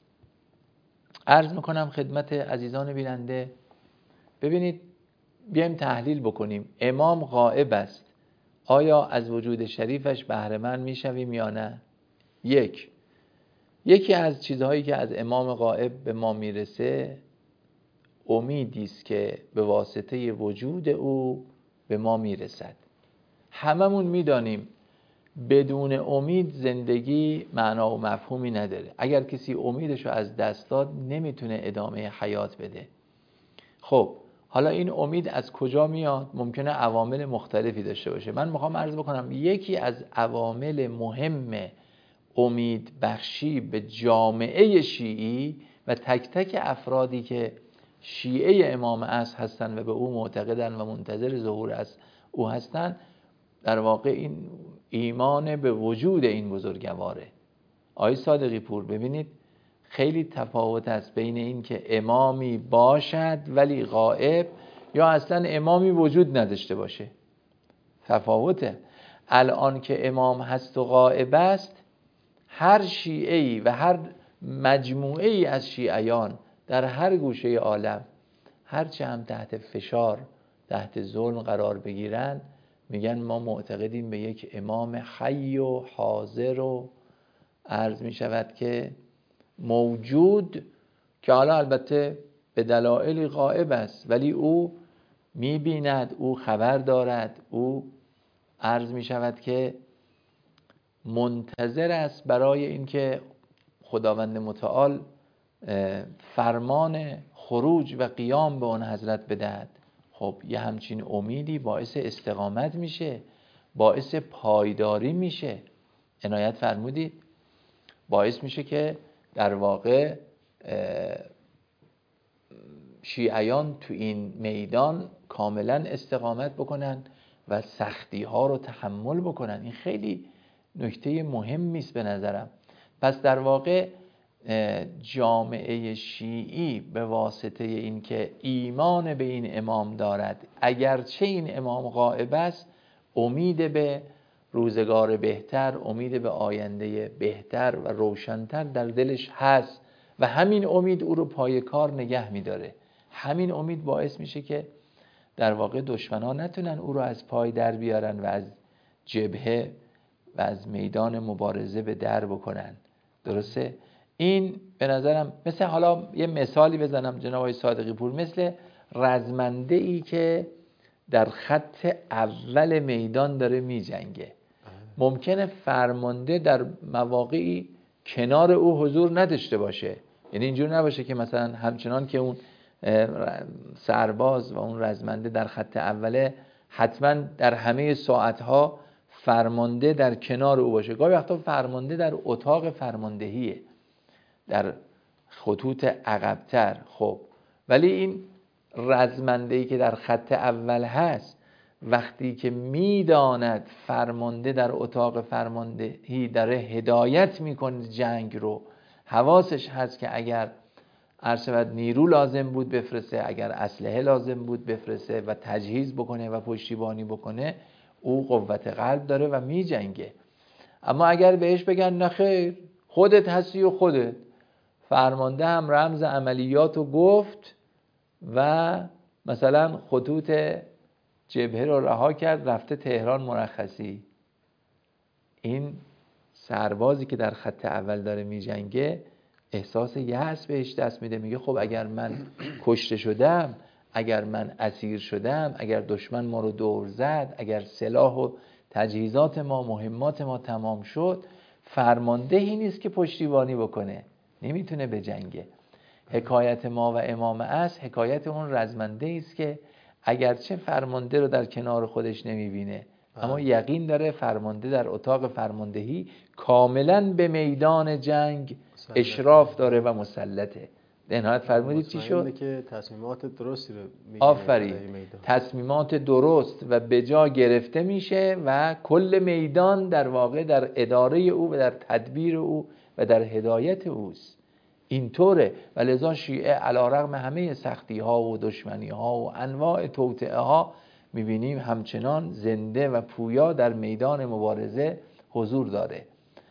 عرض میکنم خدمت عزیزان بیننده، ببینید بیایم تحلیل بکنیم. امام غائب است، آیا از وجود شریفش بهره مند میشویم یا نه؟ یک یکی از چیزهایی که از امام غائب به ما میرسه امیدی است که به واسطه وجود او به ما میرسد. هممون میدانیم بدون امید زندگی معنا و مفهومی نداره. اگر کسی امیدشو از دست داد نمیتونه ادامه حیات بده. خب حالا این امید از کجا میاد؟ ممکنه عوامل مختلفی داشته باشه. من میخوام عرض بکنم یکی از عوامل مهم امید بخشی به جامعه شیعی و تک تک افرادی که شیعه امام عصر هستن و به او معتقدن و منتظر ظهور از او هستن، در واقع این ایمان به وجود این بزرگواره. آقای صادقی پور ببینید خیلی تفاوت است بین این که امامی باشد ولی غائب یا اصلا امامی وجود نداشته باشه. تفاوته. الان که امام هست و غائب است، هر شیعه‌ای و هر مجموعه‌ای از شیعیان در هر گوشه عالم هرچه هم تحت فشار، تحت ظلم قرار بگیرن، میگن ما معتقدیم به یک امام حی و حاضر و عرض میشود که موجود، که حالا البته به دلایلی غائب است ولی او میبیند، او خبر دارد، او عرض میشود که منتظر است برای اینکه خداوند متعال فرمان خروج و قیام به اون حضرت بدهد. خب یه همچین امیدی باعث استقامت میشه، باعث پایداری میشه. عنایت فرمودید، باعث میشه که در واقع شیعیان تو این میدان کاملا استقامت بکنن و سختی ها رو تحمل بکنن. این خیلی نکته مهمی است به نظرم. پس در واقع جامعه شیعی به واسطه این که ایمان به این امام دارد، اگرچه این امام غائب است، امید به روزگار بهتر، امید به آینده بهتر و روشنتر در دلش هست و همین امید او رو پای کار نگه می‌داره. همین امید باعث میشه که در واقع دشمنان نتونن او رو از پای در بیارن و از جبهه و از میدان مبارزه به در بکنن. درسته؟ این به نظرم مثل، حالا یه مثالی بزنم جناب آقای صادقی پور، مثل رزمنده ای که در خط اول میدان داره می جنگه. ممکنه فرمانده در مواقعی کنار او حضور نداشته باشه، یعنی اینجور نباشه که مثلا همچنان که اون سرباز و اون رزمنده در خط اوله حتما در همه ساعتها فرمانده در کنار او باشه. گاهی وقتا فرمانده در اتاق فرماندهیه، در خطوط عقب‌تر. خب ولی این رزمنده‌ای که در خط اول هست، وقتی که میداند فرمانده در اتاق فرماندهی داره هدایت میکنه جنگ رو، حواسش هست که اگر عرض شود نیرو لازم بود بفرسته، اگر اسلحه لازم بود بفرسته و تجهیز بکنه و پشتیبانی بکنه، او قوت قلب داره و می جنگه. اما اگر بهش بگن نخیر خودت هستی و خودت، فرمانده هم رمز عملیاتو گفت و مثلا خطوط جبهه رو رها کرد رفته تهران مرخصی، این سربازی که در خط اول داره می جنگه احساس یأس بهش دست میده. میگه خب اگر من کشته شدم، اگر من اسیر شدم، اگر دشمن ما رو دور زد، اگر سلاح و تجهیزات ما، مهمات ما تمام شد، فرماندهی نیست که پشتیبانی بکنه، نمیتونه بجنگه. حکایت ما و امام است حکایت اون رزمنده است که اگرچه فرمانده رو در کنار خودش نمیبینه، اما یقین داره فرمانده در اتاق فرماندهی کاملا به میدان جنگ اشراف داره و مسلطه. نهایت فرمودید چی شد؟ که تصمیمات درستی رو میگیره. آفرین. تصمیمات درست و به جا گرفته میشه و کل میدان در واقع در اداره او و در تدبیر او و در هدایت اوست. اینطوره. و لذا شیعه علیرغم همه سختی ها و دشمنی ها و انواع توطئه ها میبینیم همچنان زنده و پویا در میدان مبارزه حضور داره.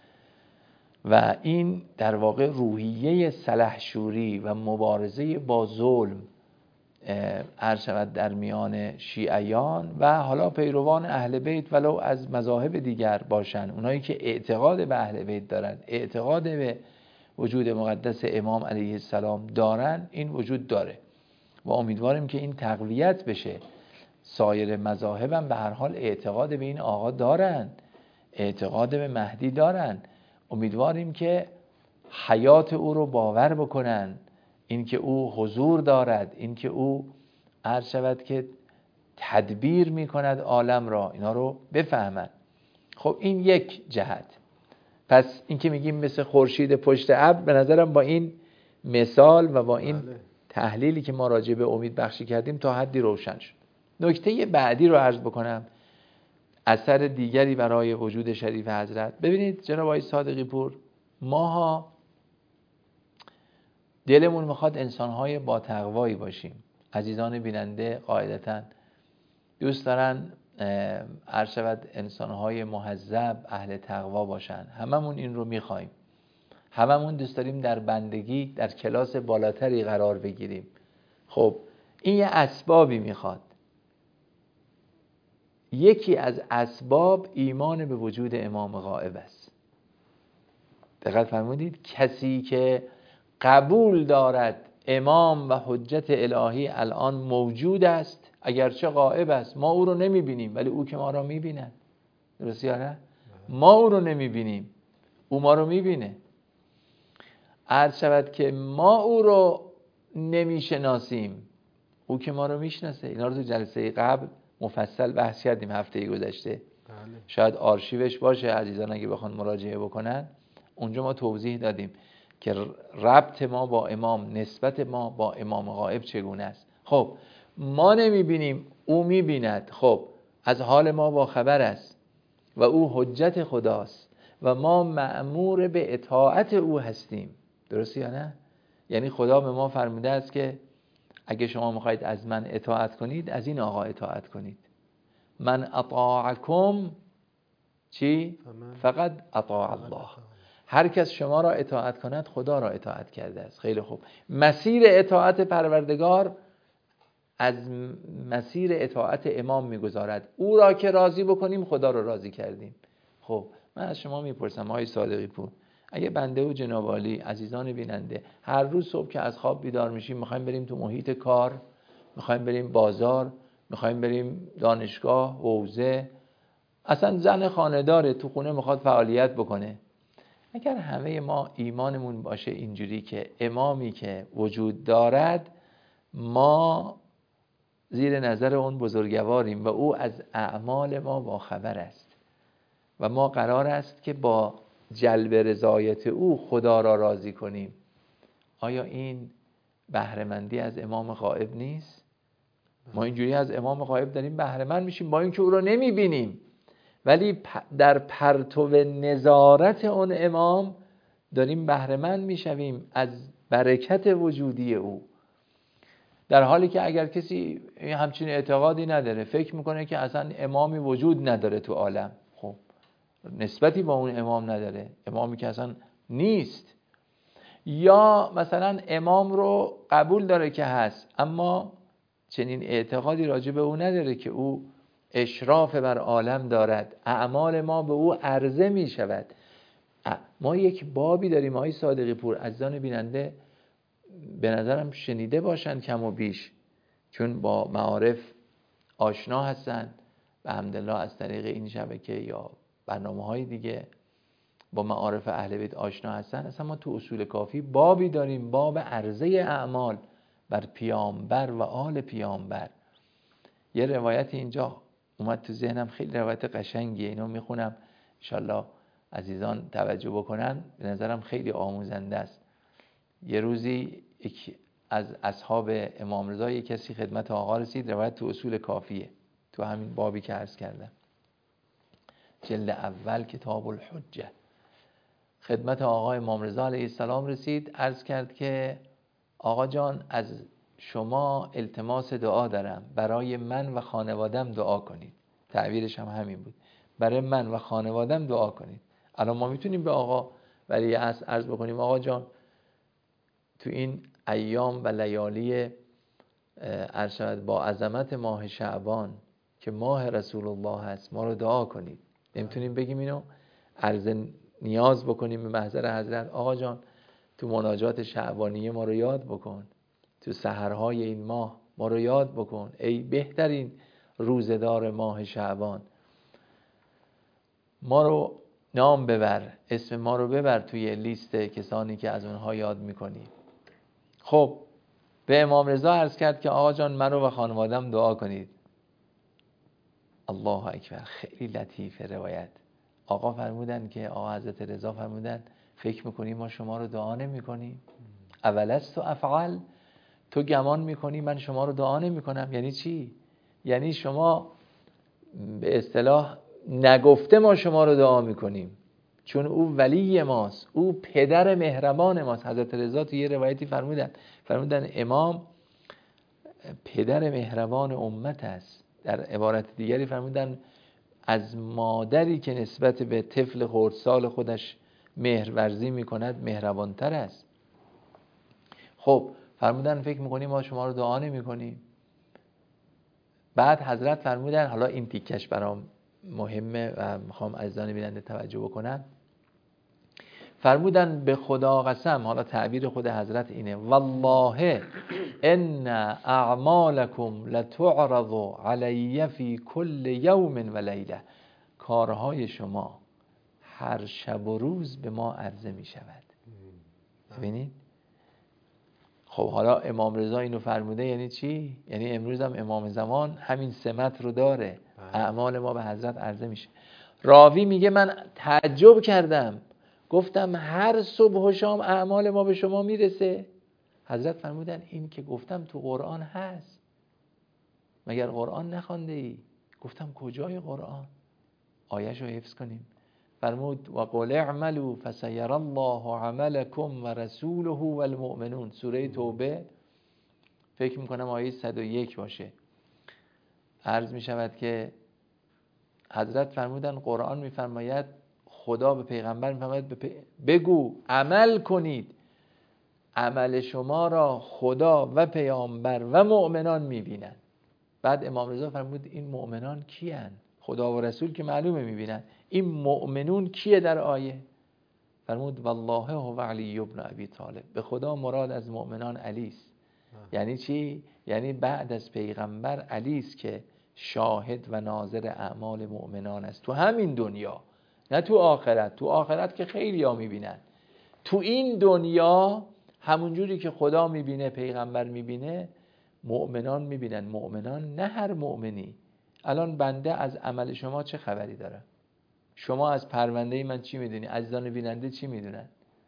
و این در واقع روحیه سلحشوری و مبارزه با ظلم عرض شود در میان شیعیان و حالا پیروان اهل بیت ولو از مذاهب دیگر باشن، اونایی که اعتقاد به اهل بیت دارن، اعتقاد به وجود مقدس امام علیه السلام دارن، این وجود داره و امیدواریم که این تقویت بشه. سایر مذاهب هم به هر حال اعتقاد به این آقا دارن، اعتقاد به مهدی دارن. امیدواریم که حیات او رو باور بکنن، این که او حضور دارد، این که او عرض شود که تدبیر میکند عالم را، اینا رو بفهمن. خب این یک جهت. پس این که میگیم مثل خورشید پشت ابر، به نظرم با این مثال و با این بله. تحلیلی که ما راجع به امید بخشی کردیم تا حدی روشن شد. نکته بعدی رو عرض بکنم، اثر دیگری برای وجود شریف حضرت. ببینید جناب آقای صادقی پور، ماها دلمون میخواد انسانهای با تقوایی باشیم. عزیزان بیننده قاعدتاً دوست دارن عرض شود انسانهای مهذب اهل تقوا باشن. هممون این رو میخوایم. هممون دوست داریم در بندگی در کلاس بالاتری قرار بگیریم. خب این یه اسبابی میخواد. یکی از اسباب ایمان به وجود امام غائب است. دقت فرمودید؟ کسی که قبول دارد امام و حجت الهی الان موجود است، اگرچه غائب است، ما او رو نمیبینیم ولی او که ما رو میبیند. درست یا نه؟ ما او رو نمیبینیم، او ما رو میبینه. عرض شود که ما او رو نمیشناسیم، او که ما رو میشناسه. اینا رو تو جلسه قبل مفصل بحث کردیم هفته گذشته. بله. شاید آرشیوش باشه، عزیزان اگه بخوان مراجعه بکنن. اونجا ما توضیح دادیم که ربط ما با امام، نسبت ما با امام غائب چگونه است. خب ما نمیبینیم، او میبیند. خب از حال ما با خبر است و او حجت خداست و ما مأمور به اطاعت او هستیم. درست یا نه؟ یعنی خدا به ما فرموده است که اگه شما میخواید از من اطاعت کنید، از این آقا اطاعت کنید. من اطاعکم چی؟ فقط اطاع الله. هر کس شما را اطاعت کند خدا را اطاعت کرده است. خیلی خوب. مسیر اطاعت پروردگار از مسیر اطاعت امام میگذارد. او را که راضی بکنیم خدا را راضی کردیم. خب من از شما میپرسم آقای صادقی پور، اگه بنده و جناب عالی عزیزان بیننده هر روز صبح که از خواب بیدار میشیم میخوایم بریم تو محیط کار، میخوایم بریم بازار، میخوایم بریم دانشگاه، حوزه، اصلا زن خانه‌داره تو خونه میخواد فعالیت بکنه، اگر همه ما ایمانمون باشه اینجوری که امامی که وجود دارد ما زیر نظر اون بزرگواریم و او از اعمال ما با خبر است و ما قرار است که با جلب رضایت او خدا را راضی کنیم، آیا این بهره‌مندی از امام غائب نیست؟ ما اینجوری از امام غائب داریم بهره‌مند میشیم با اینکه او را نمیبینیم، ولی در پرتو نظارت اون امام داریم بهره‌مند میشویم از برکت وجودی او. در حالی که اگر کسی همچین اعتقادی نداره، فکر میکنه که اصلا امامی وجود نداره تو عالم، خب نسبتی با اون امام نداره، امامی که اصلا نیست، یا مثلا امام رو قبول داره که هست اما چنین اعتقادی راجع به او نداره که او اشراف بر عالم دارد، اعمال ما به او عرضه می شود. ما یک بابی داریم آقای صادقی پور، عزیزان بیننده به نظرم شنیده باشند کم و بیش، چون با معارف آشنا هستند به حمدالله از طریق این شبکه یا برنامه‌های دیگه با معارف اهل بیت آشنا هستند. اصلا ما تو اصول کافی بابی داریم، باب عرضه اعمال بر پیامبر و آل پیامبر. یه روایت اینجا اومد تو ذهنم، خیلی روایت قشنگیه، اینو میخونم انشالله عزیزان توجه بکنن، به نظرم خیلی آموزنده است. یه روزی یک از اصحاب امام رضا یک کسی خدمت آقا رسید، روایت تو اصول کافیه، تو همین بابی که عرض کردم، جلد اول کتاب الحجه. خدمت آقا امام رضا علیه السلام رسید، عرض کرد که آقا جان از شما التماس دعا دارم، برای من و خانوادم دعا کنید. تعبیرش هم همین بود، برای من و خانوادم دعا کنید. الان ما میتونیم به آقا ولی عصر عرض بکنیم آقا جان تو این ایام و لیالی ارشد با عظمت ماه شعبان که ماه رسول الله هست ما رو دعا کنید. نمیتونیم بگیم اینو عرض نیاز بکنیم به محضر حضرت، آقا جان تو مناجات شعبانیه ما رو یاد بکن، تو سحرهای این ماه ما رو یاد بکن، ای بهترین روزدار ماه شعبان ما رو نام ببر، اسم ما رو ببر توی لیست کسانی که از اونها یاد میکنی. خب به امام رضا عرض کرد که آقا جان من رو و خانوادم دعا کنید. الله اکبر، خیلی لطیفه روایت. آقا فرمودن که آقا حضرت رضا فرمودن فکر میکنی ما شما رو دعا نمی کنیم؟ اولست افعل، تو گمان میکنی من شما رو دعا نمی کنم؟ یعنی چی؟ یعنی شما به اصطلاح نگفته ما شما رو دعا میکنیم. چون او ولی ماست، او پدر مهربان ماست. حضرت رضا توی یه روایتی فرمودن فرمودن امام پدر مهربان امت است. در عبارت دیگری فرمودن از مادری که نسبت به طفل خردسال خودش مهرورزی میکند مهربانتر است. خب فرمودن فکر میکنیم ما شما رو دعا نمیکنیم؟ بعد حضرت فرمودن، حالا این تیکش برام مهمه و میخوام عزیزان بیننده توجه بکنن، فرمودن به خدا قسم، حالا تعبیر خود حضرت اینه، والله ان اعمالکم لتعرض علی فی کل یوم و لیله، کارهای شما هر شب و روز به ما عرضه می شود. ببینید خب حالا امام رضا اینو فرموده یعنی چی؟ یعنی امروز هم امام زمان همین سمت رو داره، اعمال ما به حضرت عرضه میشه. راوی میگه من تعجب کردم، گفتم هر صبح و شام اعمال ما به شما میرسه؟ حضرت فرمودن این که گفتم تو قرآن هست، مگر قرآن نخوانده ای؟ گفتم کجای قرآن؟ آیش رو حفظ کنیم. فرمود و قل اعملوا فسيرى الله عملكم و رسوله و المؤمنون، سوره توبه فکر میکنم آیه صد و یک باشه. عرض میشود که حضرت فرمودن قرآن میفرماید، خدا به پیغمبر میفرماید بگو عمل کنید، عمل شما را خدا و پیامبر و مؤمنان میبینن. بعد امام رضا فرمود این مؤمنان کیان؟ خدا و رسول که معلومه میبینن، این مؤمنون کیه در آیه؟ فرمود والله هو علی ابن ابی طالب، به خدا مراد از مؤمنان علی است. یعنی چی؟ یعنی بعد از پیغمبر علی است که شاهد و ناظر اعمال مؤمنان است تو همین دنیا، نه تو آخرت. تو آخرت که خیلی ها میبینن، تو این دنیا همونجوری که خدا میبینه پیغمبر میبینه مؤمنان میبینن. مؤمنان نه هر مؤمنی. الان بنده از عمل شما چه خبری داره؟ شما از پرونده من چی میدونی؟ عزیزان بیننده چی میدونن؟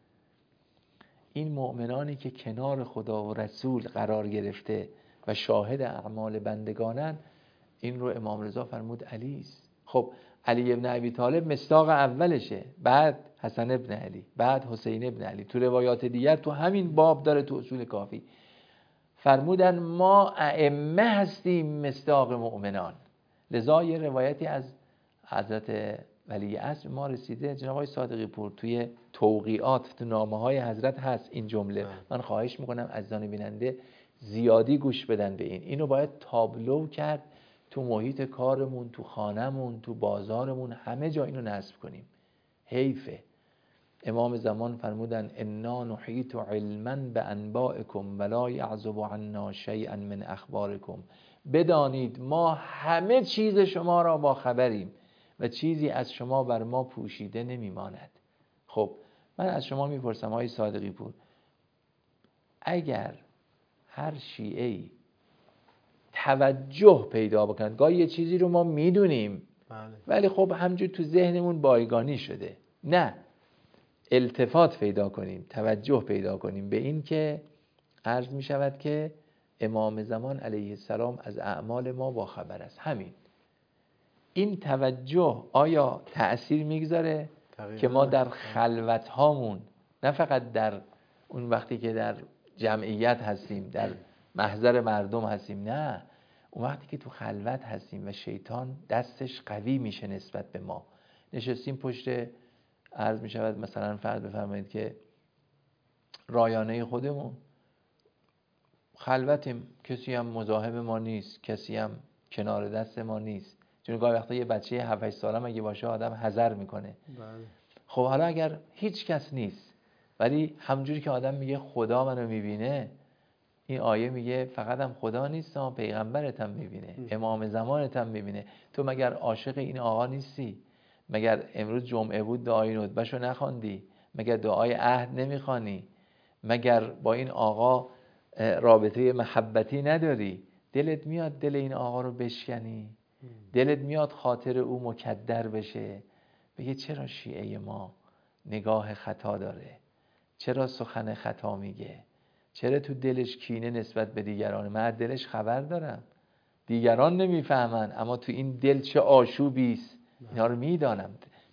این مؤمنانی که کنار خدا و رسول قرار گرفته و شاهد اعمال بندگانن، این رو امام رضا فرمود علی است. خب علی ابن ابی طالب مصداق اولشه، بعد حسن ابن علی، بعد حسین ابن علی. تو روایات دیگر تو همین باب داره، تو اصول کافی فرمودن ما ائمه هستیم مصداق مؤمنان. لذا یه روایتی از حضرت ولی عصر ما رسیده، جناب آقای صادقی پور توی توقیعات تو نامه های حضرت هست این جمله. من خواهش میکنم عزیزان بیننده زیادی گوش بدن به این. اینو باید تابلو کرد تو محیط کارمون، تو خانمون، تو بازارمون، همه جا اینو نصب کنیم. حیفه. امام زمان فرمودن انا نحیط علما بانبائکم ولا یعزب عنا شیئا من اخبارکم، بدانید ما همه چیز شما را با خبریم و چیزی از شما بر ما پوشیده نمیماند. خب من از شما میپرسم آقای صادقی پور، اگر هر شیعه‌ای توجه پیدا بکند، گاهی یه چیزی رو ما میدونیم ولی خب همجور تو ذهنمون بایگانی شده، نه التفات پیدا کنیم، توجه پیدا کنیم به این که عرض می شود که امام زمان علیه السلام از اعمال ما با خبر است. همین این توجه آیا تأثیر میگذاره که ما در خلوت هامون، نه فقط در اون وقتی که در جمعیت هستیم، در محضر مردم هستیم، نه اون وقتی که تو خلوت هستیم و شیطان دستش قوی میشه نسبت به ما، نشستیم پشت عرض می شود مثلا فرض بفرمایید که رایانه خودمون خلوتیم، کسی هم مزاحم ما نیست، کسی هم کنار دست ما نیست. چون گاهی وقتا یه بچه هفت هشت ساله اگه باشه آدم حذر میکنه. بله. خب حالا اگر هیچ کس نیست ولی همونجوری که آدم میگه خدا منو میبینه، این آیه میگه فقط هم خدا نیست، هم پیغمبرت هم میبینه، امام زمانت هم میبینه. تو مگر عاشق این آقا نیستی؟ مگر امروز جمعه بود دعای ندبه‌شو نخواندی؟ مگر دعای عهد نمیخوانی؟ مگر با این آقا رابطه محبتی نداری؟ دلت میاد دل این آقا رو بشکنی؟ دلت میاد خاطر او مکدر بشه؟ بگه چرا شیعه ما نگاه خطا داره؟ چرا سخن خطا میگه؟ چرا تو دلش کینه نسبت به دیگران؟ من دلش خبر دارم، دیگران نمیفهمن اما تو این دل چه آشوبی است، اینا رو میدانم.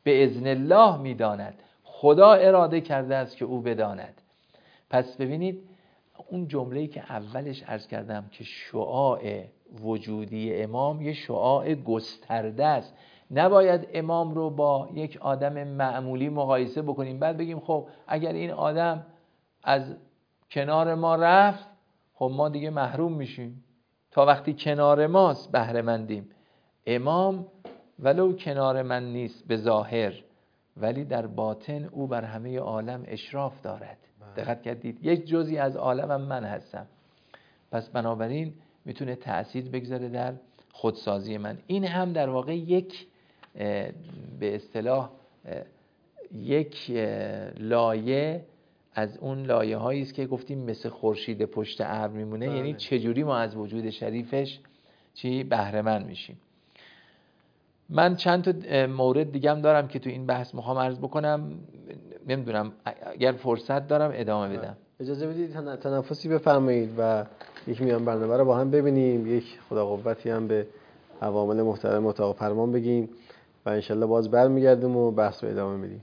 به اذن الله میداند. خدا اراده کرده است که او بداند. پس ببینید اون جمله‌ای که اولش عرض کردم که شعاع وجودی امام یه شعاع گسترده است. نباید امام رو با یک آدم معمولی مقایسه بکنیم بعد بگیم خب اگر این آدم از کنار ما رفت خب ما دیگه محروم میشیم. تا وقتی کنار ماست بهره مندیم. امام ولو کنار من نیست به ظاهر، ولی در باطن او بر همه عالم اشراف دارد. دقت کردید؟ یک جزئی از عالمم من هستم. پس بنابراین میتونه تأثیر بگذاره در خودسازی من. این هم در واقع یک به اصطلاح یک لایه از اون لایه هایی است که گفتیم مثل خورشید پشت ابر میمونه. بله. یعنی چجوری ما از وجود شریفش چی بهره مند میشیم. من چند تا مورد دیگه هم دارم که تو این بحث میخوام عرض بکنم. نمیدونم اگر فرصت دارم ادامه بدم. اجازه بدید تنفسی بفرمایید و یک میان برنامه رو با هم ببینیم، یک خدا قوتی هم به عوامل محترم اتاق فرمان بگیم و انشالله باز برمیگردیم و بحث رو ادامه میدیم.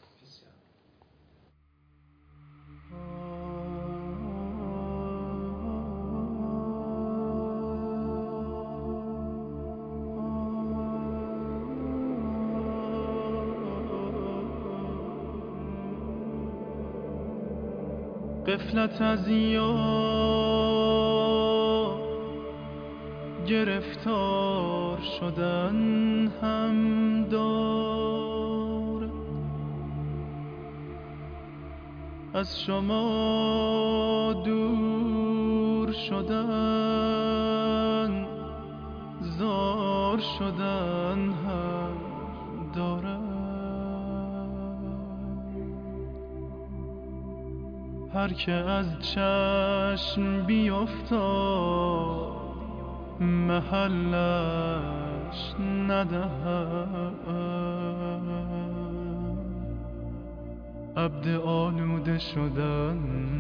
غفلت از یاد گرفتار شدن هم دار، از شما دور شدن زار شدن هم دارد. هر که از چشم بیفتاد محلش ندهد، عبد آلوده شدن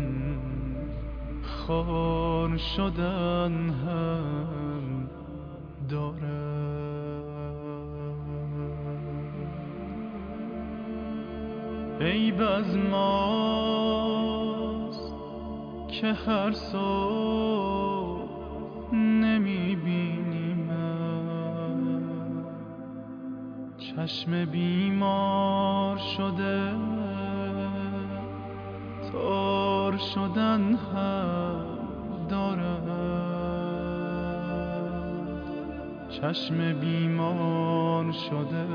خار شدن هم دارد. عیب از ماست که هر صبح نمیبینیم، چشم بیمار شده تار شدن هم دارد. چشم بیمار شده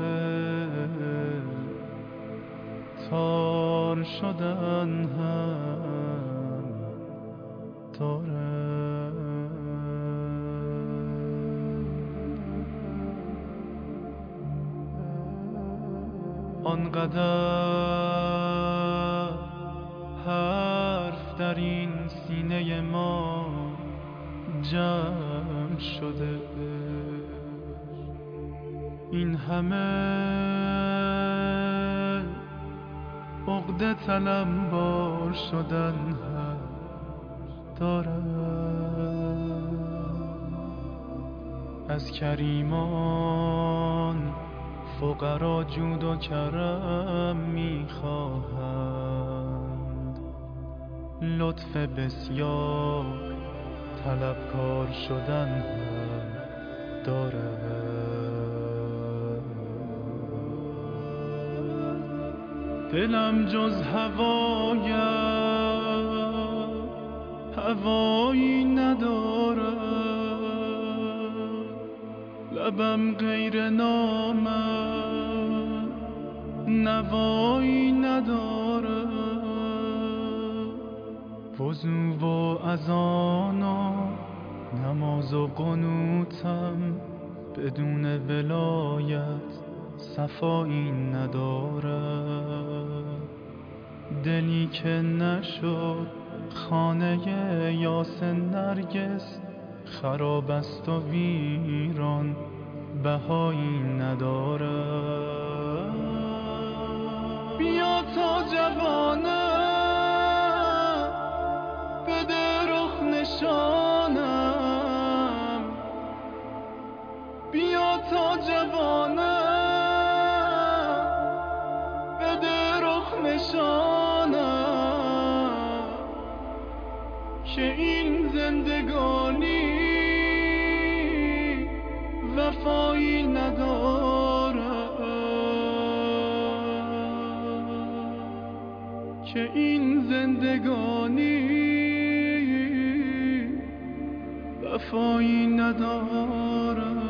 تار شدن هم دارد. آنقدر حرف در این سینه ما جمع شده، این همه عقده طلبکار شدن هم دارد. از کریمان فقرا جود و کرم میخواهند، لطف بسیار طلبکار شدن هم دارد. دلم جز هوای هوایی ندارد، لبم غیر نامم نوایی ندارد. وضو و اذان و نماز و قنوتم بدون ولایت صفایی ندارد. دلی که نشد خانه یاس نرگس خراب است و ویران بهایی ندارد. بیا تا جوانم بده رخ نشانم، بیا تا جوانم نفشانم که این زندگانی وفایی ندارد، که این زندگانی وفایی ندارد.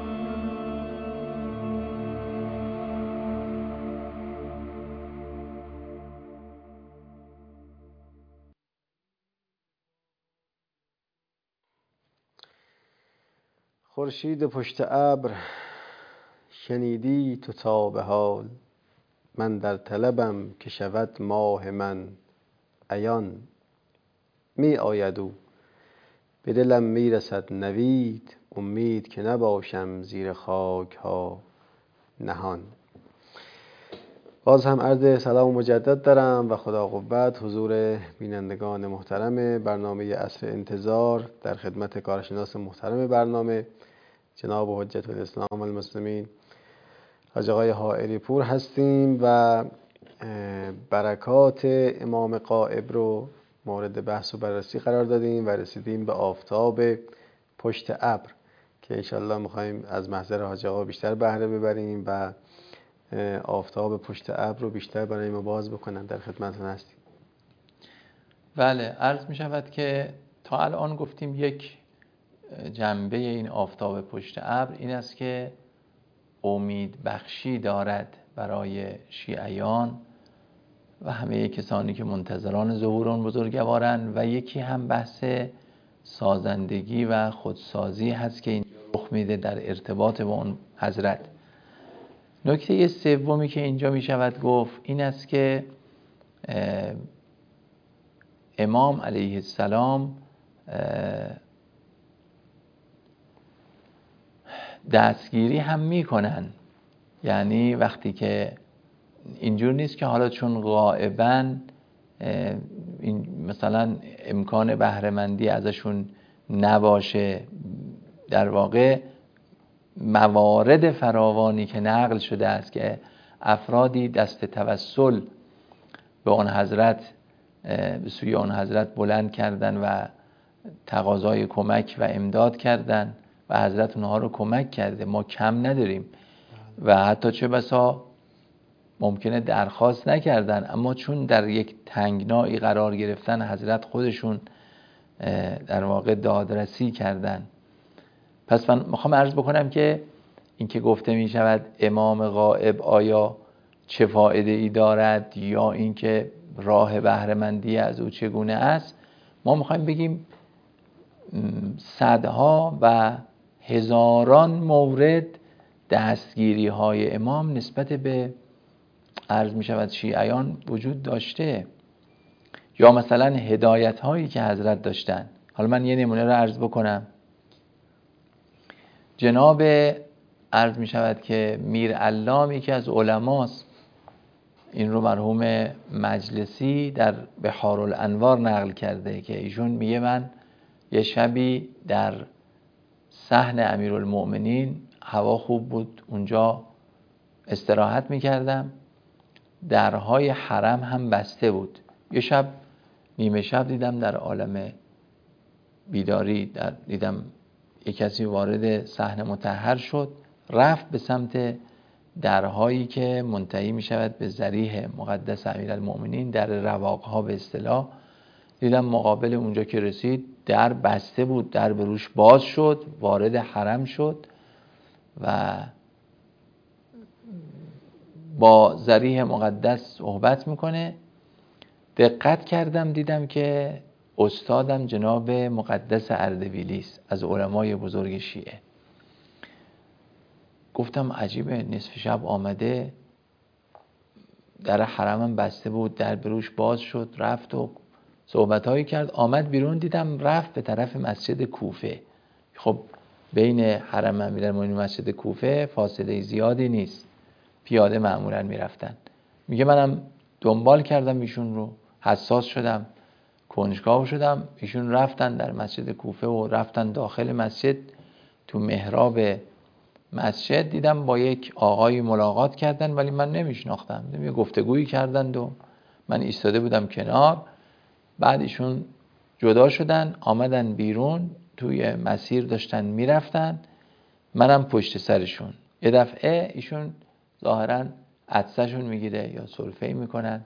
خورشید پشت ابر شنیدی تو تا به حال، من در طلبم که شود ماه من عیان. می آید او به دلم می رسد نوید، امید که نباشم زیر خاک ها نهان. باز هم عرض سلام مجدد دارم و خدا قوت حضور بینندگان محترم برنامه عصر انتظار. در خدمت کارشناس محترم برنامه جناب حجت الاسلام المسلمین حاج آقای حائری پور هستیم و برکات امام غائب رو مورد بحث و بررسی قرار دادیم و رسیدیم به آفتاب پشت ابر که انشالله میخوایم از محضر حاج آقا بیشتر بهره ببریم و آفتاب پشت ابر رو بیشتر برای ما باز بکنن. در خدمتتون هستیم. بله، عرض می شود که تا الان گفتیم یک جنبه این آفتاب پشت ابر این است که امید بخشی دارد برای شیعیان و همه کسانی که منتظران ظهور آن بزرگوارند، و یکی هم بحث سازندگی و خودسازی هست که اینجا رخ میده در ارتباط با اون حضرت. نکته سومی که اینجا می شود گفت این است که امام علیه السلام دستگیری هم میکنن، یعنی وقتی که اینجور نیست که حالا چون غائبن این مثلا امکان بهره‌مندی ازشون نباشه. در واقع موارد فراوانی که نقل شده است که افرادی دست توسل به آن حضرت به سوی آن حضرت بلند کردن و تقاضای کمک و امداد کردن و حضرت اونها رو کمک کرده. ما کم نداریم و حتی چه بسا ممکنه درخواست نکردن، اما چون در یک تنگنایی قرار گرفتن حضرت خودشون در واقع دادرسی کردن. پس من میخوام عرض بکنم که این که گفته می شود امام غائب آیا چه فایده ای دارد یا این که راه بهره‌مندی از او چگونه است، ما میخوایم بگیم صدها و هزاران مورد دستگیری های امام نسبت به عرض می شود شیعیان وجود داشته، یا مثلا هدایت هایی که حضرت داشتن. حالا من یه نمونه رو عرض بکنم. جناب عرض می شود که میر علامی که از علماست، این رو مرحوم مجلسی در بحار الانوار نقل کرده که ایشون میگه من یه شبی در صحن امیرالمؤمنین هوا خوب بود، اونجا استراحت میکردم، درهای حرم هم بسته بود. یه شب نیمه شب دیدم در عالم بیداری در دیدم یک کسی وارد صحن مطهر شد، رفت به سمت درهایی که منتهی می شود به ضریح مقدس امیرالمؤمنین، در رواقها به اصطلاح. دیدم مقابل اونجا که رسید در بسته بود، در به روش باز شد، وارد حرم شد و با ضریح مقدس صحبت میکنه. دقت کردم دیدم که استادم جناب مقدس اردبیلی است، از علمای بزرگ شیعه. گفتم عجیبه، نصف شب آمده، در حرمم بسته بود، در بروش باز شد، رفت و صحبت‌هایی کرد. آمد بیرون دیدم رفت به طرف مسجد کوفه. خب بین حرم امیرالمومنین و مسجد کوفه فاصله زیادی نیست، پیاده معمولا میرفتن. میگه منم دنبال کردم ایشون رو، حساس شدم، کنجکاو شدم. ایشون رفتن در مسجد کوفه و رفتن داخل مسجد. تو محراب مسجد دیدم با یک آقای ملاقات کردن، ولی من نمیشناختم. یه گفتگویی کردند و من ایستاده بودم کنار، بعد ایشون جدا شدن آمدن بیرون، توی مسیر داشتن میرفتن، منم پشت سرشون. یه دفعه ایشون ظاهراً عطسه‌شون میگیره یا سرفه‌ای میکنن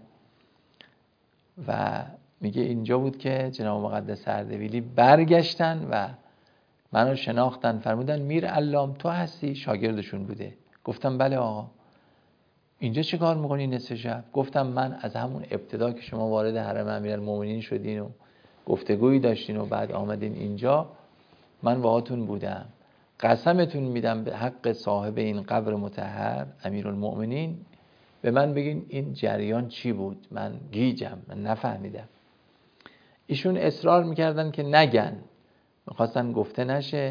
و میگه اینجا بود که جناب مقدس اردبیلی برگشتن و منو شناختن، فرمودن میر علام تو هستی؟ شاگردشون بوده. گفتم بله آقا. اینجا چه کار میکنی نصف شب؟ گفتم من از همون ابتدا که شما وارد حرم امیرالمومنین شدین و گفتگویی داشتین و بعد آمدین اینجا، من باهاتون بودم. قسمتون میدم به حق صاحب این قبر مطهر امیرالمومنین، به من بگین این جریان چی بود، من گیجم، من نفهمیدم. ایشون اصرار میکردن که نگن، میخواستن گفته نشه.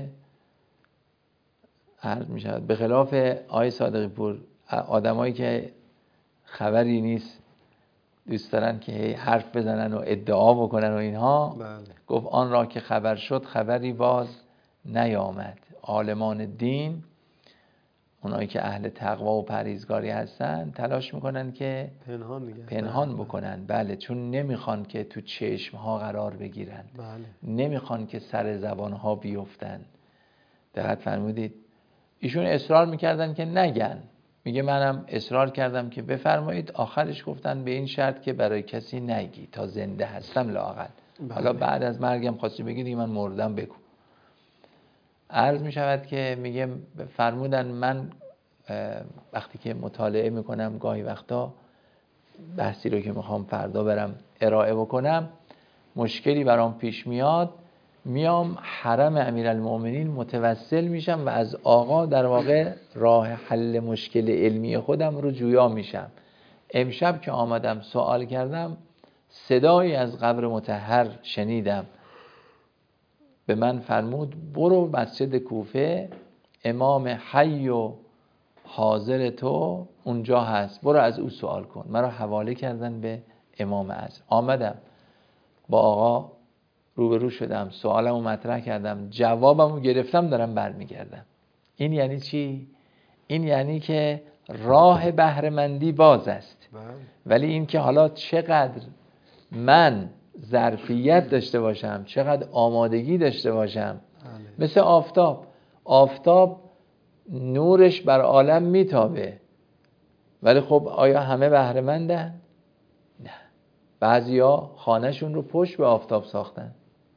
عرض میشود به خلاف آقای صادقی پور، آدمایی که خبری نیست دوست دارن که حرف بزنن و ادعا بکنن و اینها، بله. گفت آن را که خبر شد خبری باز نیامد. عالمان دین، اونایی که اهل تقوا و پرهیزگاری هستن، تلاش میکنن که پنهان نگه پنهان بکنن. بله، چون نمیخوان که تو چشم ها قرار بگیرن. بله. نمیخوان که سر زبان ها بیفتن. دقت فرمودید؟ ایشون اصرار میکردن که نگن. میگه منم اصرار کردم که بفرمایید، آخرش گفتن به این شرط که برای کسی نگی تا زنده هستم لااقل. بله. حالا بعد از مرگم خواستی بگی دیگه من مردم بگو. عرض می شود که میگه فرمودن من وقتی که مطالعه میکنم گاهی وقتا بحثی رو که میخوام فردا برم ارائه بکنم، مشکلی برام پیش میاد، میام حرم امیرالمومنین متوسل میشم و از آقا در واقع راه حل مشکل علمی خودم رو جویا میشم. امشب که آمدم سوال کردم، صدایی از قبر مطهر شنیدم، به من فرمود برو مسجد کوفه، امام حی و حاضر تو اونجا هست، برو از او سوال کن. مرا حواله کردن به امام اعظم. آمدم با آقا روبرو شدم، سوالمو مطرح کردم، جوابمو گرفتم، دارم برمیگردم. این یعنی چی؟ این یعنی که راه بهره‌مندی باز است. ولی این که حالا چقدر من ظرفیت داشته باشم، چقدر آمادگی داشته باشم. مثل آفتاب، آفتاب نورش بر عالم میتابه، ولی خب آیا همه بهره مندن؟ نه. بعضیا خانهشون رو پشت به آفتاب ساختن.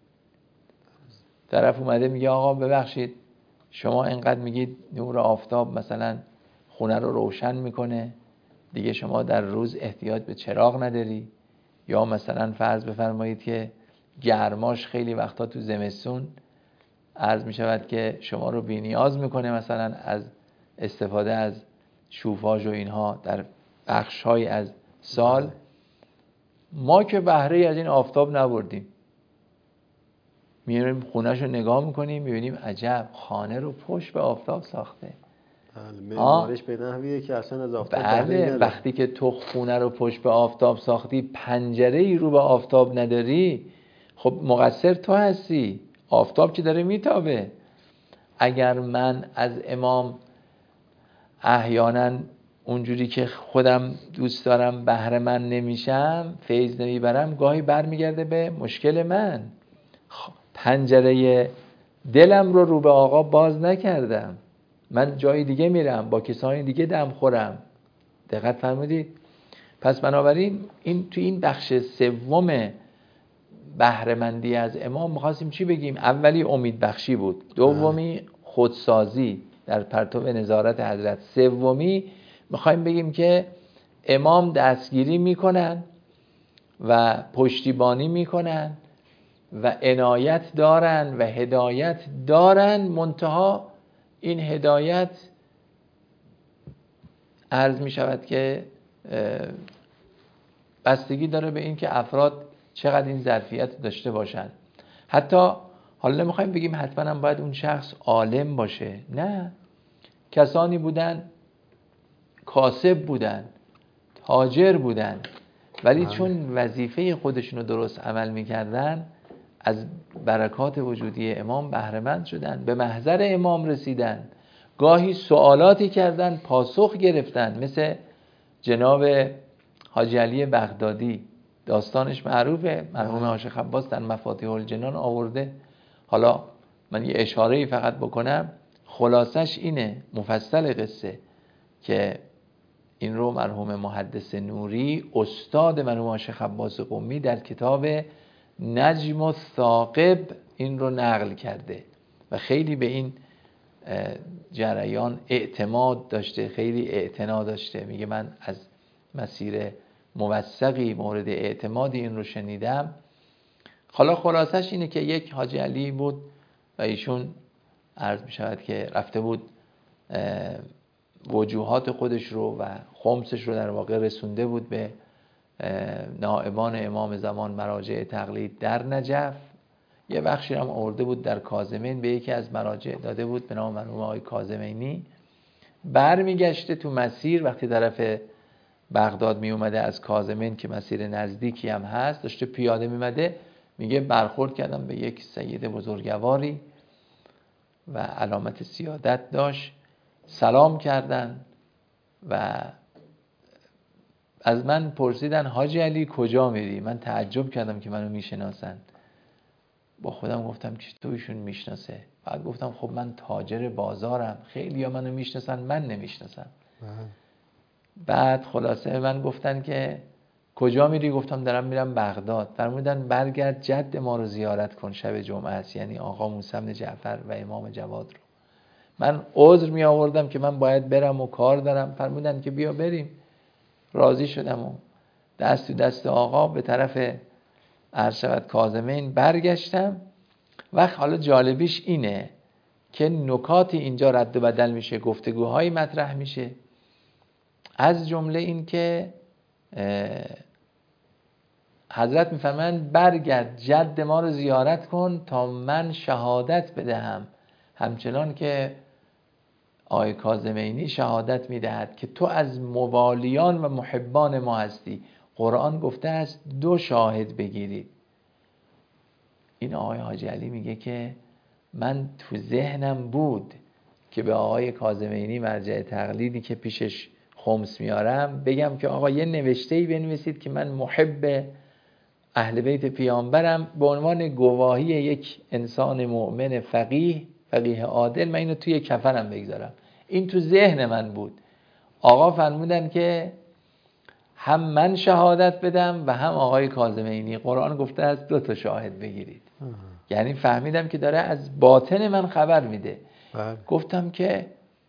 طرف اومده میگه آقا ببخشید شما اینقدر میگید نور آفتاب مثلا خونه رو روشن میکنه، دیگه شما در روز احتیاج به چراغ نداری؟ یا مثلا فرض بفرمایید که گرماش خیلی وقتا تو زمستون عرض می شود که شما رو بی نیاز میکنه مثلا از استفاده از شوفاژ و اینها در بخش‌های از سال. ما که بهره از این آفتاب نبردیم، میریم خونه‌شو نگاه میکنیم میبینیم عجب خانه رو پشت به آفتاب ساخته. معمارش به نحویه که اصلا از آفتاب بهره نداره. وقتی که تو خونه رو پشت به آفتاب ساختی، پنجره ای رو به آفتاب نداری، خب مقصر تو هستی. آفتاب که داره میتابه. اگر من از امام احیانا اونجوری که خودم دوست دارم بهره من نمیشم، فیض نمیبرم، گاهی برمیگرده به مشکل من. پنجره دلم رو رو به آقا باز نکردم، من جای دیگه میرم، با کسانی دیگه دم خورم. دقت فرمودید؟ پس بنابراین این تو این بخش سوم بهره‌مندی از امام می‌خواستیم چی بگیم؟ اولی امید بخشی بود، دومی خودسازی در پرتو نظارت حضرت، سومی می‌خوایم بگیم که امام دستگیری میکنن و پشتیبانی میکنن و عنایت دارن و هدایت دارن، منتها این هدایت عرض می شود که بستگی داره به این که افراد چقدر این ظرفیت داشته باشن. حتی حالا نمیخوایم بگیم حتما هم باید اون شخص عالم باشه، نه، کسانی بودن کاسب بودن، تاجر بودن، ولی آه. چون وظیفه خودشون رو درست عمل میکردن، از برکات وجودی امام بهره مند شدن، به محضر امام رسیدن، گاهی سوالاتی کردن پاسخ گرفتن، مثل جناب حاجی علی بغدادی داستانش معروفه، مرحوم عاشق عباس در مفاتیح الجنان آورده. حالا من یه اشاره‌ای فقط بکنم، خلاصش اینه مفصل قصه که این رو مرحوم محدث نوری استاد مرحوم عاشق عباس قمی در کتاب نجم الثاقب این رو نقل کرده و خیلی به این جریان اعتماد داشته، خیلی اعتنا داشته. میگه من از مسیر موثقی مورد اعتماد این رو شنیدم. حالا خلاصش اینه که یک حاجی علی بود و ایشون عرض می شود که رفته بود وجوهات خودش رو و خمسش رو در واقع رسونده بود به نائبان امام زمان مراجع تقلید در نجف. یه بخشی هم آورده بود در کاظمین به یکی از مراجع داده بود به نام مرحوم آقای کاظمینی. برمیگشته تو مسیر وقتی طرف بغداد می اومده از کاظمین که مسیر نزدیکی هم هست، داشته پیاده می اومده، میگه برخورد کردم به یک سید بزرگواری و علامت سیادت داشت، سلام کردن و از من پرسیدن حاجی علی کجا میری؟ من تعجب کردم که منو میشناسن. با خودم گفتم که تو ایشون میشناسه. بعد گفتم خب من تاجر بازارم، خیلی ها منو میشناسن، من نمیشناسم. بعد خلاصه من گفتن که کجا میری؟ گفتم دارم میرم بغداد. فرمودن برگرد جد ما رو زیارت کن شب جمعه است، یعنی آقا موسی بن جعفر و امام جواد رو. من عذر می آوردم که من باید برم و کار دارم. فرمودن که بیا بریم. راضی شدم و دست تو دست آقا به طرف عرض شود کاظمین برگشتم. و حالا جالبیش اینه که نکاتی اینجا رد و بدل میشه، گفتگوهایی مطرح میشه، از جمله این که حضرت میفرمایند برگرد جد ما رو زیارت کن تا من شهادت بدهم، همچنان که آقای کاظمینی شهادت میدهد که تو از موالیان و محبان ما هستی. قرآن گفته است دو شاهد بگیرید. این آقای حاجی علی میگه که من تو ذهنم بود که به آقای کاظمینی مرجع تقلیدی که پیشش خمس میارم بگم که آقا یه نوشته‌ای بنویسید که من محب اهل بیت پیامبرم، به عنوان گواهی یک انسان مؤمن فقیه فقیه عادل من اینو توی کفنم بگذارم. این تو ذهن من بود. آقا فرمودن که هم من شهادت بدم و هم آقای کاظمینی. قرآن گفته است دو تا شاهد بگیرید. یعنی فهمیدم که داره از باطن من خبر میده. بله. گفتم که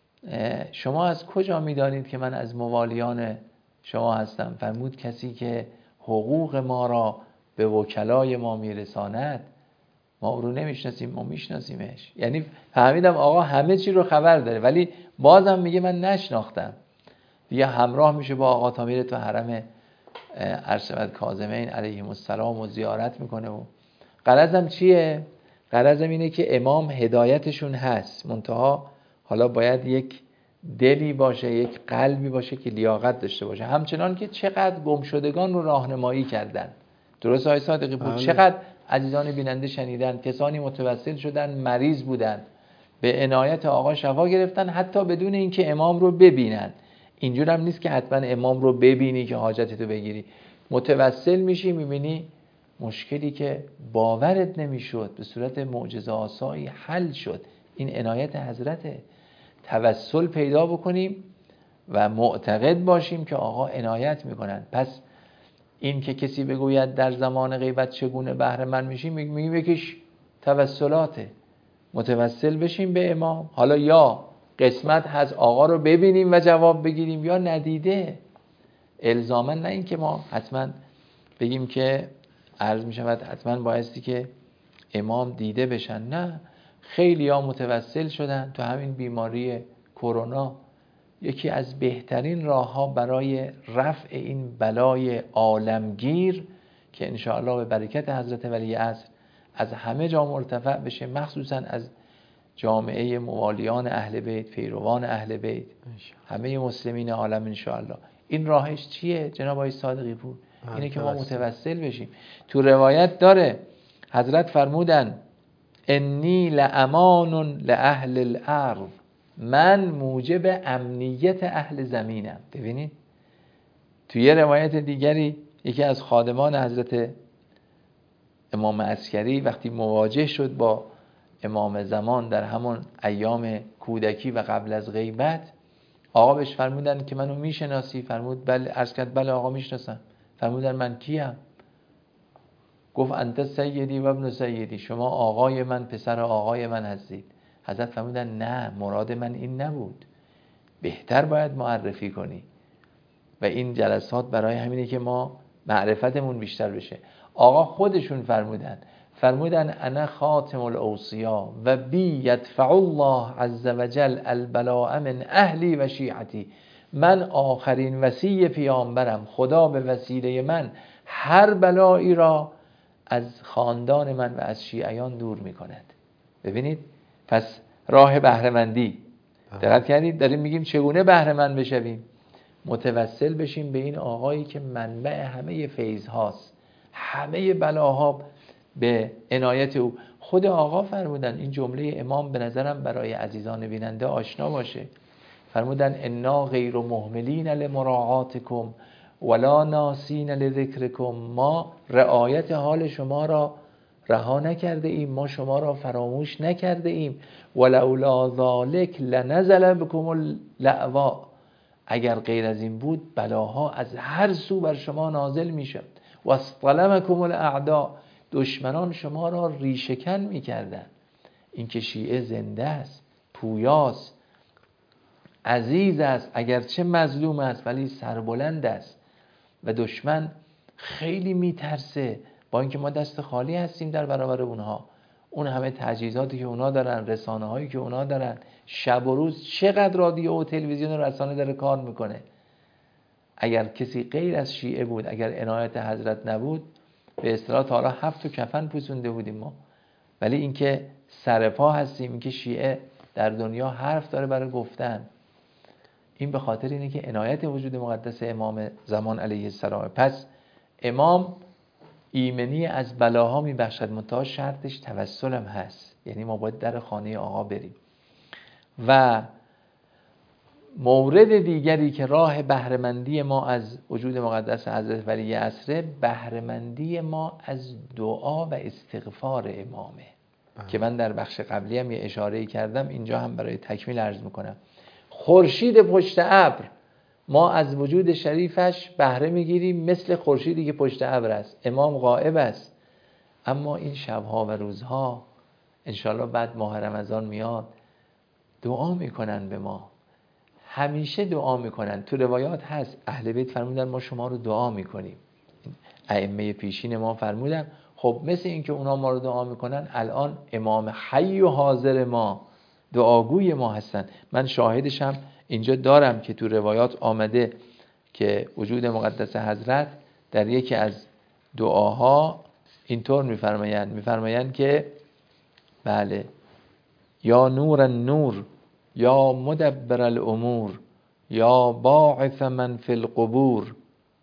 شما از کجا میدانید که من از موالیان شما هستم؟ فرمود کسی که حقوق ما را به وکلای ما میرساند. ما او رو نمیشناسیم، ما میشناسیمش. یعنی فهمیدم آقا همه چی رو خبر داره، ولی بازم میگه من نشناختم. دیگه همراه میشه با آقا تا میره تو حرم ارشد کاظمین علیهم السلام و زیارت میکنه. و غرضم چیه؟ غرضم اینه که امام هدایتشون هست، منتها حالا باید یک دلی باشه، یک قلبی باشه که لیاقت داشته باشه. همچنان که چقدر گمشدگان رو راهنمایی کردن. درست آقای صادقی بود؟ چقدر عزیزان بیننده شنیدن، کسانی متوسل شدن، مریض بودن، به عنایت آقا شفا گرفتن، حتی بدون اینکه امام رو ببینن. اینجور هم نیست که حتما امام رو ببینی که حاجتتو بگیری. متوسل میشی، میبینی مشکلی که باورت نمیشد به صورت معجزه آسایی حل شد. این عنایت حضرته. توسل پیدا بکنیم و معتقد باشیم که آقا عنایت میکنن. پس این که کسی بگوید در زمان غیبت چگونه بهره مند میشیم، میگیم یکیش توسلاته. متوسل بشیم به امام. حالا یا قسمت هست آقا رو ببینیم و جواب بگیریم یا ندیده. الزاما نه این که ما حتما بگیم که عرض می شود حتما بایستی که امام دیده بشن. نه، خیلی ها متوسل شدن. تو همین بیماری کرونا یکی از بهترین راه ها برای رفع این بلای عالمگیر که انشاءالله به برکت حضرت ولی عصر از همه جا مرتفع بشه، مخصوصا از جامعه موالیان اهل بیت، پیروان اهل بیت، همه مسلمین عالم انشاءالله. این راهش چیه جناب آقای صادقی پور؟ اینه که ما متوسل بشیم. تو روایت داره حضرت فرمودن انی لأمان لأهل الارض، من موجب امنیت اهل زمینم. ببینید توی یه روایت دیگری یکی از خادمان حضرت امام عسکری وقتی مواجه شد با امام زمان در همون ایام کودکی و قبل از غیبت، آقا بهش فرمودن که منو میشناسی؟ فرمود بله. عرض کرد بله آقا میشناسم. فرمودن من کیم؟ گفت انت سیدی و ابن سیدی، شما آقای من پسر آقای من هستید. حضرت فرمودن نه، مراد من این نبود، بهتر باید معرفی کنی. و این جلسات برای همینه که ما معرفتمون بیشتر بشه. آقا خودشون فرمودن فرمودن انا خاتم الاوصیا و بی یدفع الله عز وجل البلاء من اهلی و شیعتی. من آخرین وصی پیامبرم، خدا به وسیله من هر بلایی را از خاندان من و از شیعیان دور می کند. ببینید، پس راه بهره‌مندی. دقت کردید داریم میگیم چگونه بهره‌مند بشویم؟ متوسل بشیم به این آقایی که منبع همه فیض هاست، همه بلاها به عنایت او. خود آقا فرمودن، این جمله امام به نظرم برای عزیزان بیننده آشنا باشه، فرمودن انا غیر مهملین لمراعاتکم ولا ناسین لذکرکم. ما رعایت حال شما را رها نکرده ایم، ما شما را فراموش نکرده ایم. ولولا ذالک لنزل بکم اللأوا. اگر غیر از این بود بلاها از هر سو بر شما نازل میشد. واصطلمکم الاعداء. دشمنان شما را ریشه‌کن میکردند. این که شیعه زنده است، پویاست، عزیز است، اگرچه مظلوم است ولی سربلند است و دشمن خیلی میترسه. با اینکه ما دست خالی هستیم در برابر اونها، اون همه تجهیزاتی که اونا دارن، رسانه هایی که اونا دارن، شب و روز چقدر رادیو و تلویزیون و رسانه داره کار میکنه. اگر کسی غیر از شیعه بود، اگر عنایت حضرت نبود، به اصطلاح تا حالا هفت و کفن پوسونده بودیم ما. ولی اینکه سرپا هستیم، اینکه شیعه در دنیا حرف داره برای گفتن، این به خاطر اینه که عنایت وجود مقدس امام زمان علیه السلام. پس امام ایمنی از بلاها میبخشد، منتها شرطش توسل هم هست، یعنی ما باید در خانه آقا بریم. و مورد دیگری که راه بهره‌مندی ما از وجود مقدس حضرت ولی عصر، بهره‌مندی ما از دعا و استغفار امامه. اه. که من در بخش قبلی هم یه اشاره‌ای کردم، اینجا هم برای تکمیل عرض میکنم. خورشید پشت ابر، ما از وجود شریفش بهره میگیریم مثل خورشیدی که پشت ابر است. امام غائب است، اما این شبها و روزها انشالله بعد ماه رمضان میاد، دعا میکنن به ما، همیشه دعا میکنن. تو روایات هست اهل بیت فرمودن ما شما رو دعا میکنیم. ائمه پیشین ما فرمودن خب مثل این که اونا ما رو دعا میکنن، الان امام حی و حاضر ما دعاگوی ما هستن. من شاهدشم اینجا دارم که تو روایات آمده که وجود مقدس حضرت در یکی از دعاها اینطور میفرمایند میفرمایند که بله، یا نور النور، یا مدبر الامور، یا باعث من فی القبور.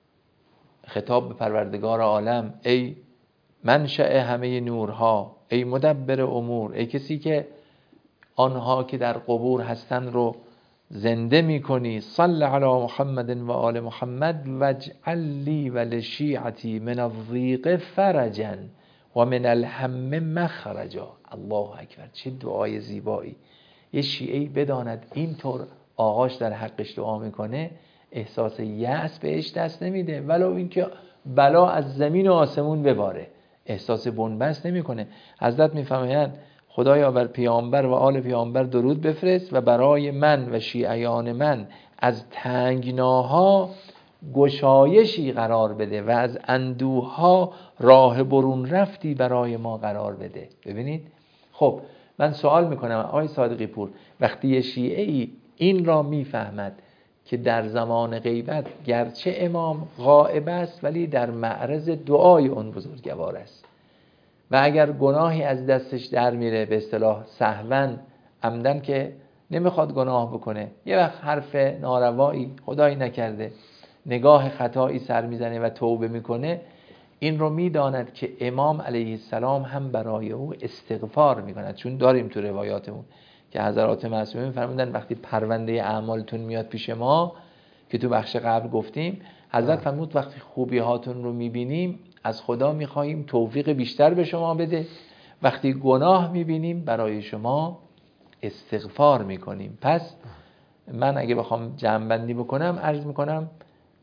خطاب به پروردگار عالم، ای منشأ همه نورها، ای مدبر امور، ای کسی که آنها که در قبور هستن رو زنده میکنی. صل علی محمد و آل محمد واجعل لی و لشیعتی من الضیق فرجا و من الهم مخرجا. الله اکبر، چه دعای زیبایی. یه شیعه‌ای بداند اینطور آقاش در حقش دعا میکنه، احساس یأس بهش دست نمیده، ولو اینکه بلا از زمین و آسمون بباره، احساس بنبست نمیکنه. حضرت میفرمایند خدایا بر پیامبر و آل پیامبر درود بفرست و برای من و شیعیان من از تنگناها گشایشی قرار بده و از اندوها راه برون رفتی برای ما قرار بده. ببینید، خب من سوال میکنم آقای صادقی پور، وقتی یه شیعه‌ای این را میفهمد که در زمان غیبت گرچه امام غائب است ولی در معرض دعای اون بزرگوار است و اگر گناهی از دستش در میره، به اصطلاح سهواً عمدن که نمیخواد گناه بکنه، یه وقت حرف ناروایی خدایی نکرده نگاه خطایی سر میزنه و توبه میکنه، این رو میداند که امام علیه السلام هم برای او استغفار میکند. چون داریم تو روایاتمون که حضرات معصومین فرمودن وقتی پرونده اعمالتون میاد پیش ما، که تو بخش قبل گفتیم، حضرت فرمود وقتی خوبی هاتون رو میبینیم از خدا میخواییم توفیق بیشتر به شما بده، وقتی گناه میبینیم برای شما استغفار میکنیم. پس من اگه بخوام جمع‌بندی بکنم عرض میکنم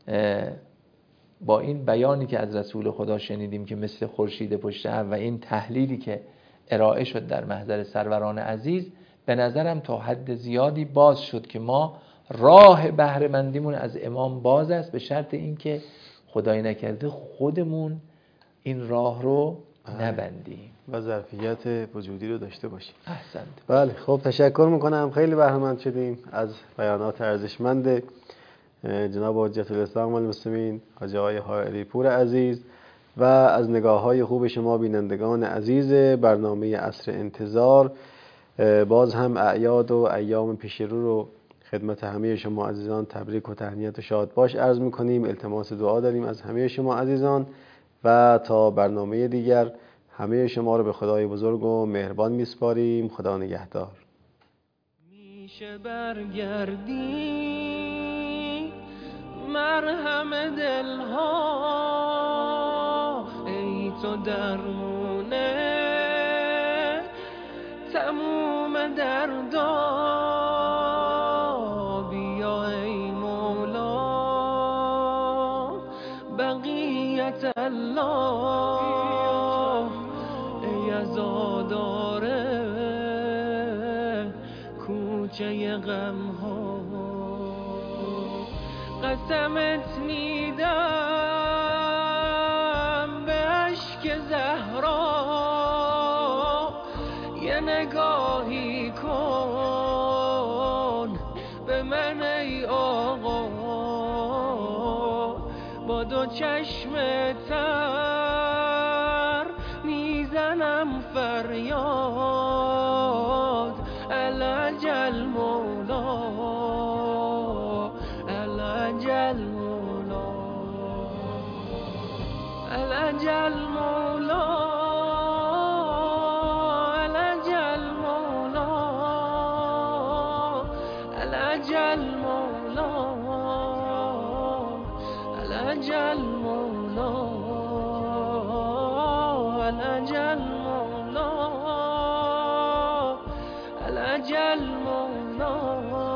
با این بیانی که از رسول خدا شنیدیم که مثل خورشید پشت ابر و این تحلیلی که ارائه شد در محضر سروران عزیز، به نظرم تا حد زیادی باز شد که ما راه بهره مندیمون از امام باز است، به شرط اینکه خدای نکرده خودمون این راه رو نبندیم و ظرفیت وجودی رو داشته باشیم. احسنت. بله خب تشکر میکنم، خیلی بهره مند شدیم از بیانات ارزشمند جناب حجت الاسلام والمسلمین حاجی آقای حائری پور عزیز و از نگاه های خوب شما بینندگان عزیز برنامه عصر انتظار. باز هم اعیاد و ایام پیش رو رو خدمت همه شما عزیزان تبریک و تهنیت و شاد باش عرض میکنیم. التماس دعا داریم از همه شما عزیزان و تا برنامه دیگر همه شما رو به خدای بزرگ و مهربان میسپاریم. خدا نگهدار. میشه برگردی مرهم دلها، ای تو درمونه تموم دردا، بیا ای مولا بقیت الله، ای عزاداره کوچه غم ها، قسمت میدم به اشک زهرا، یه نگاهی کن به من ای آقا، با دو چشم تر میزنم فریاد، العجل مولا العجل مولا العجل مولا العجل مولا العجل مولا العجل مولا العجل مولا العجل مولا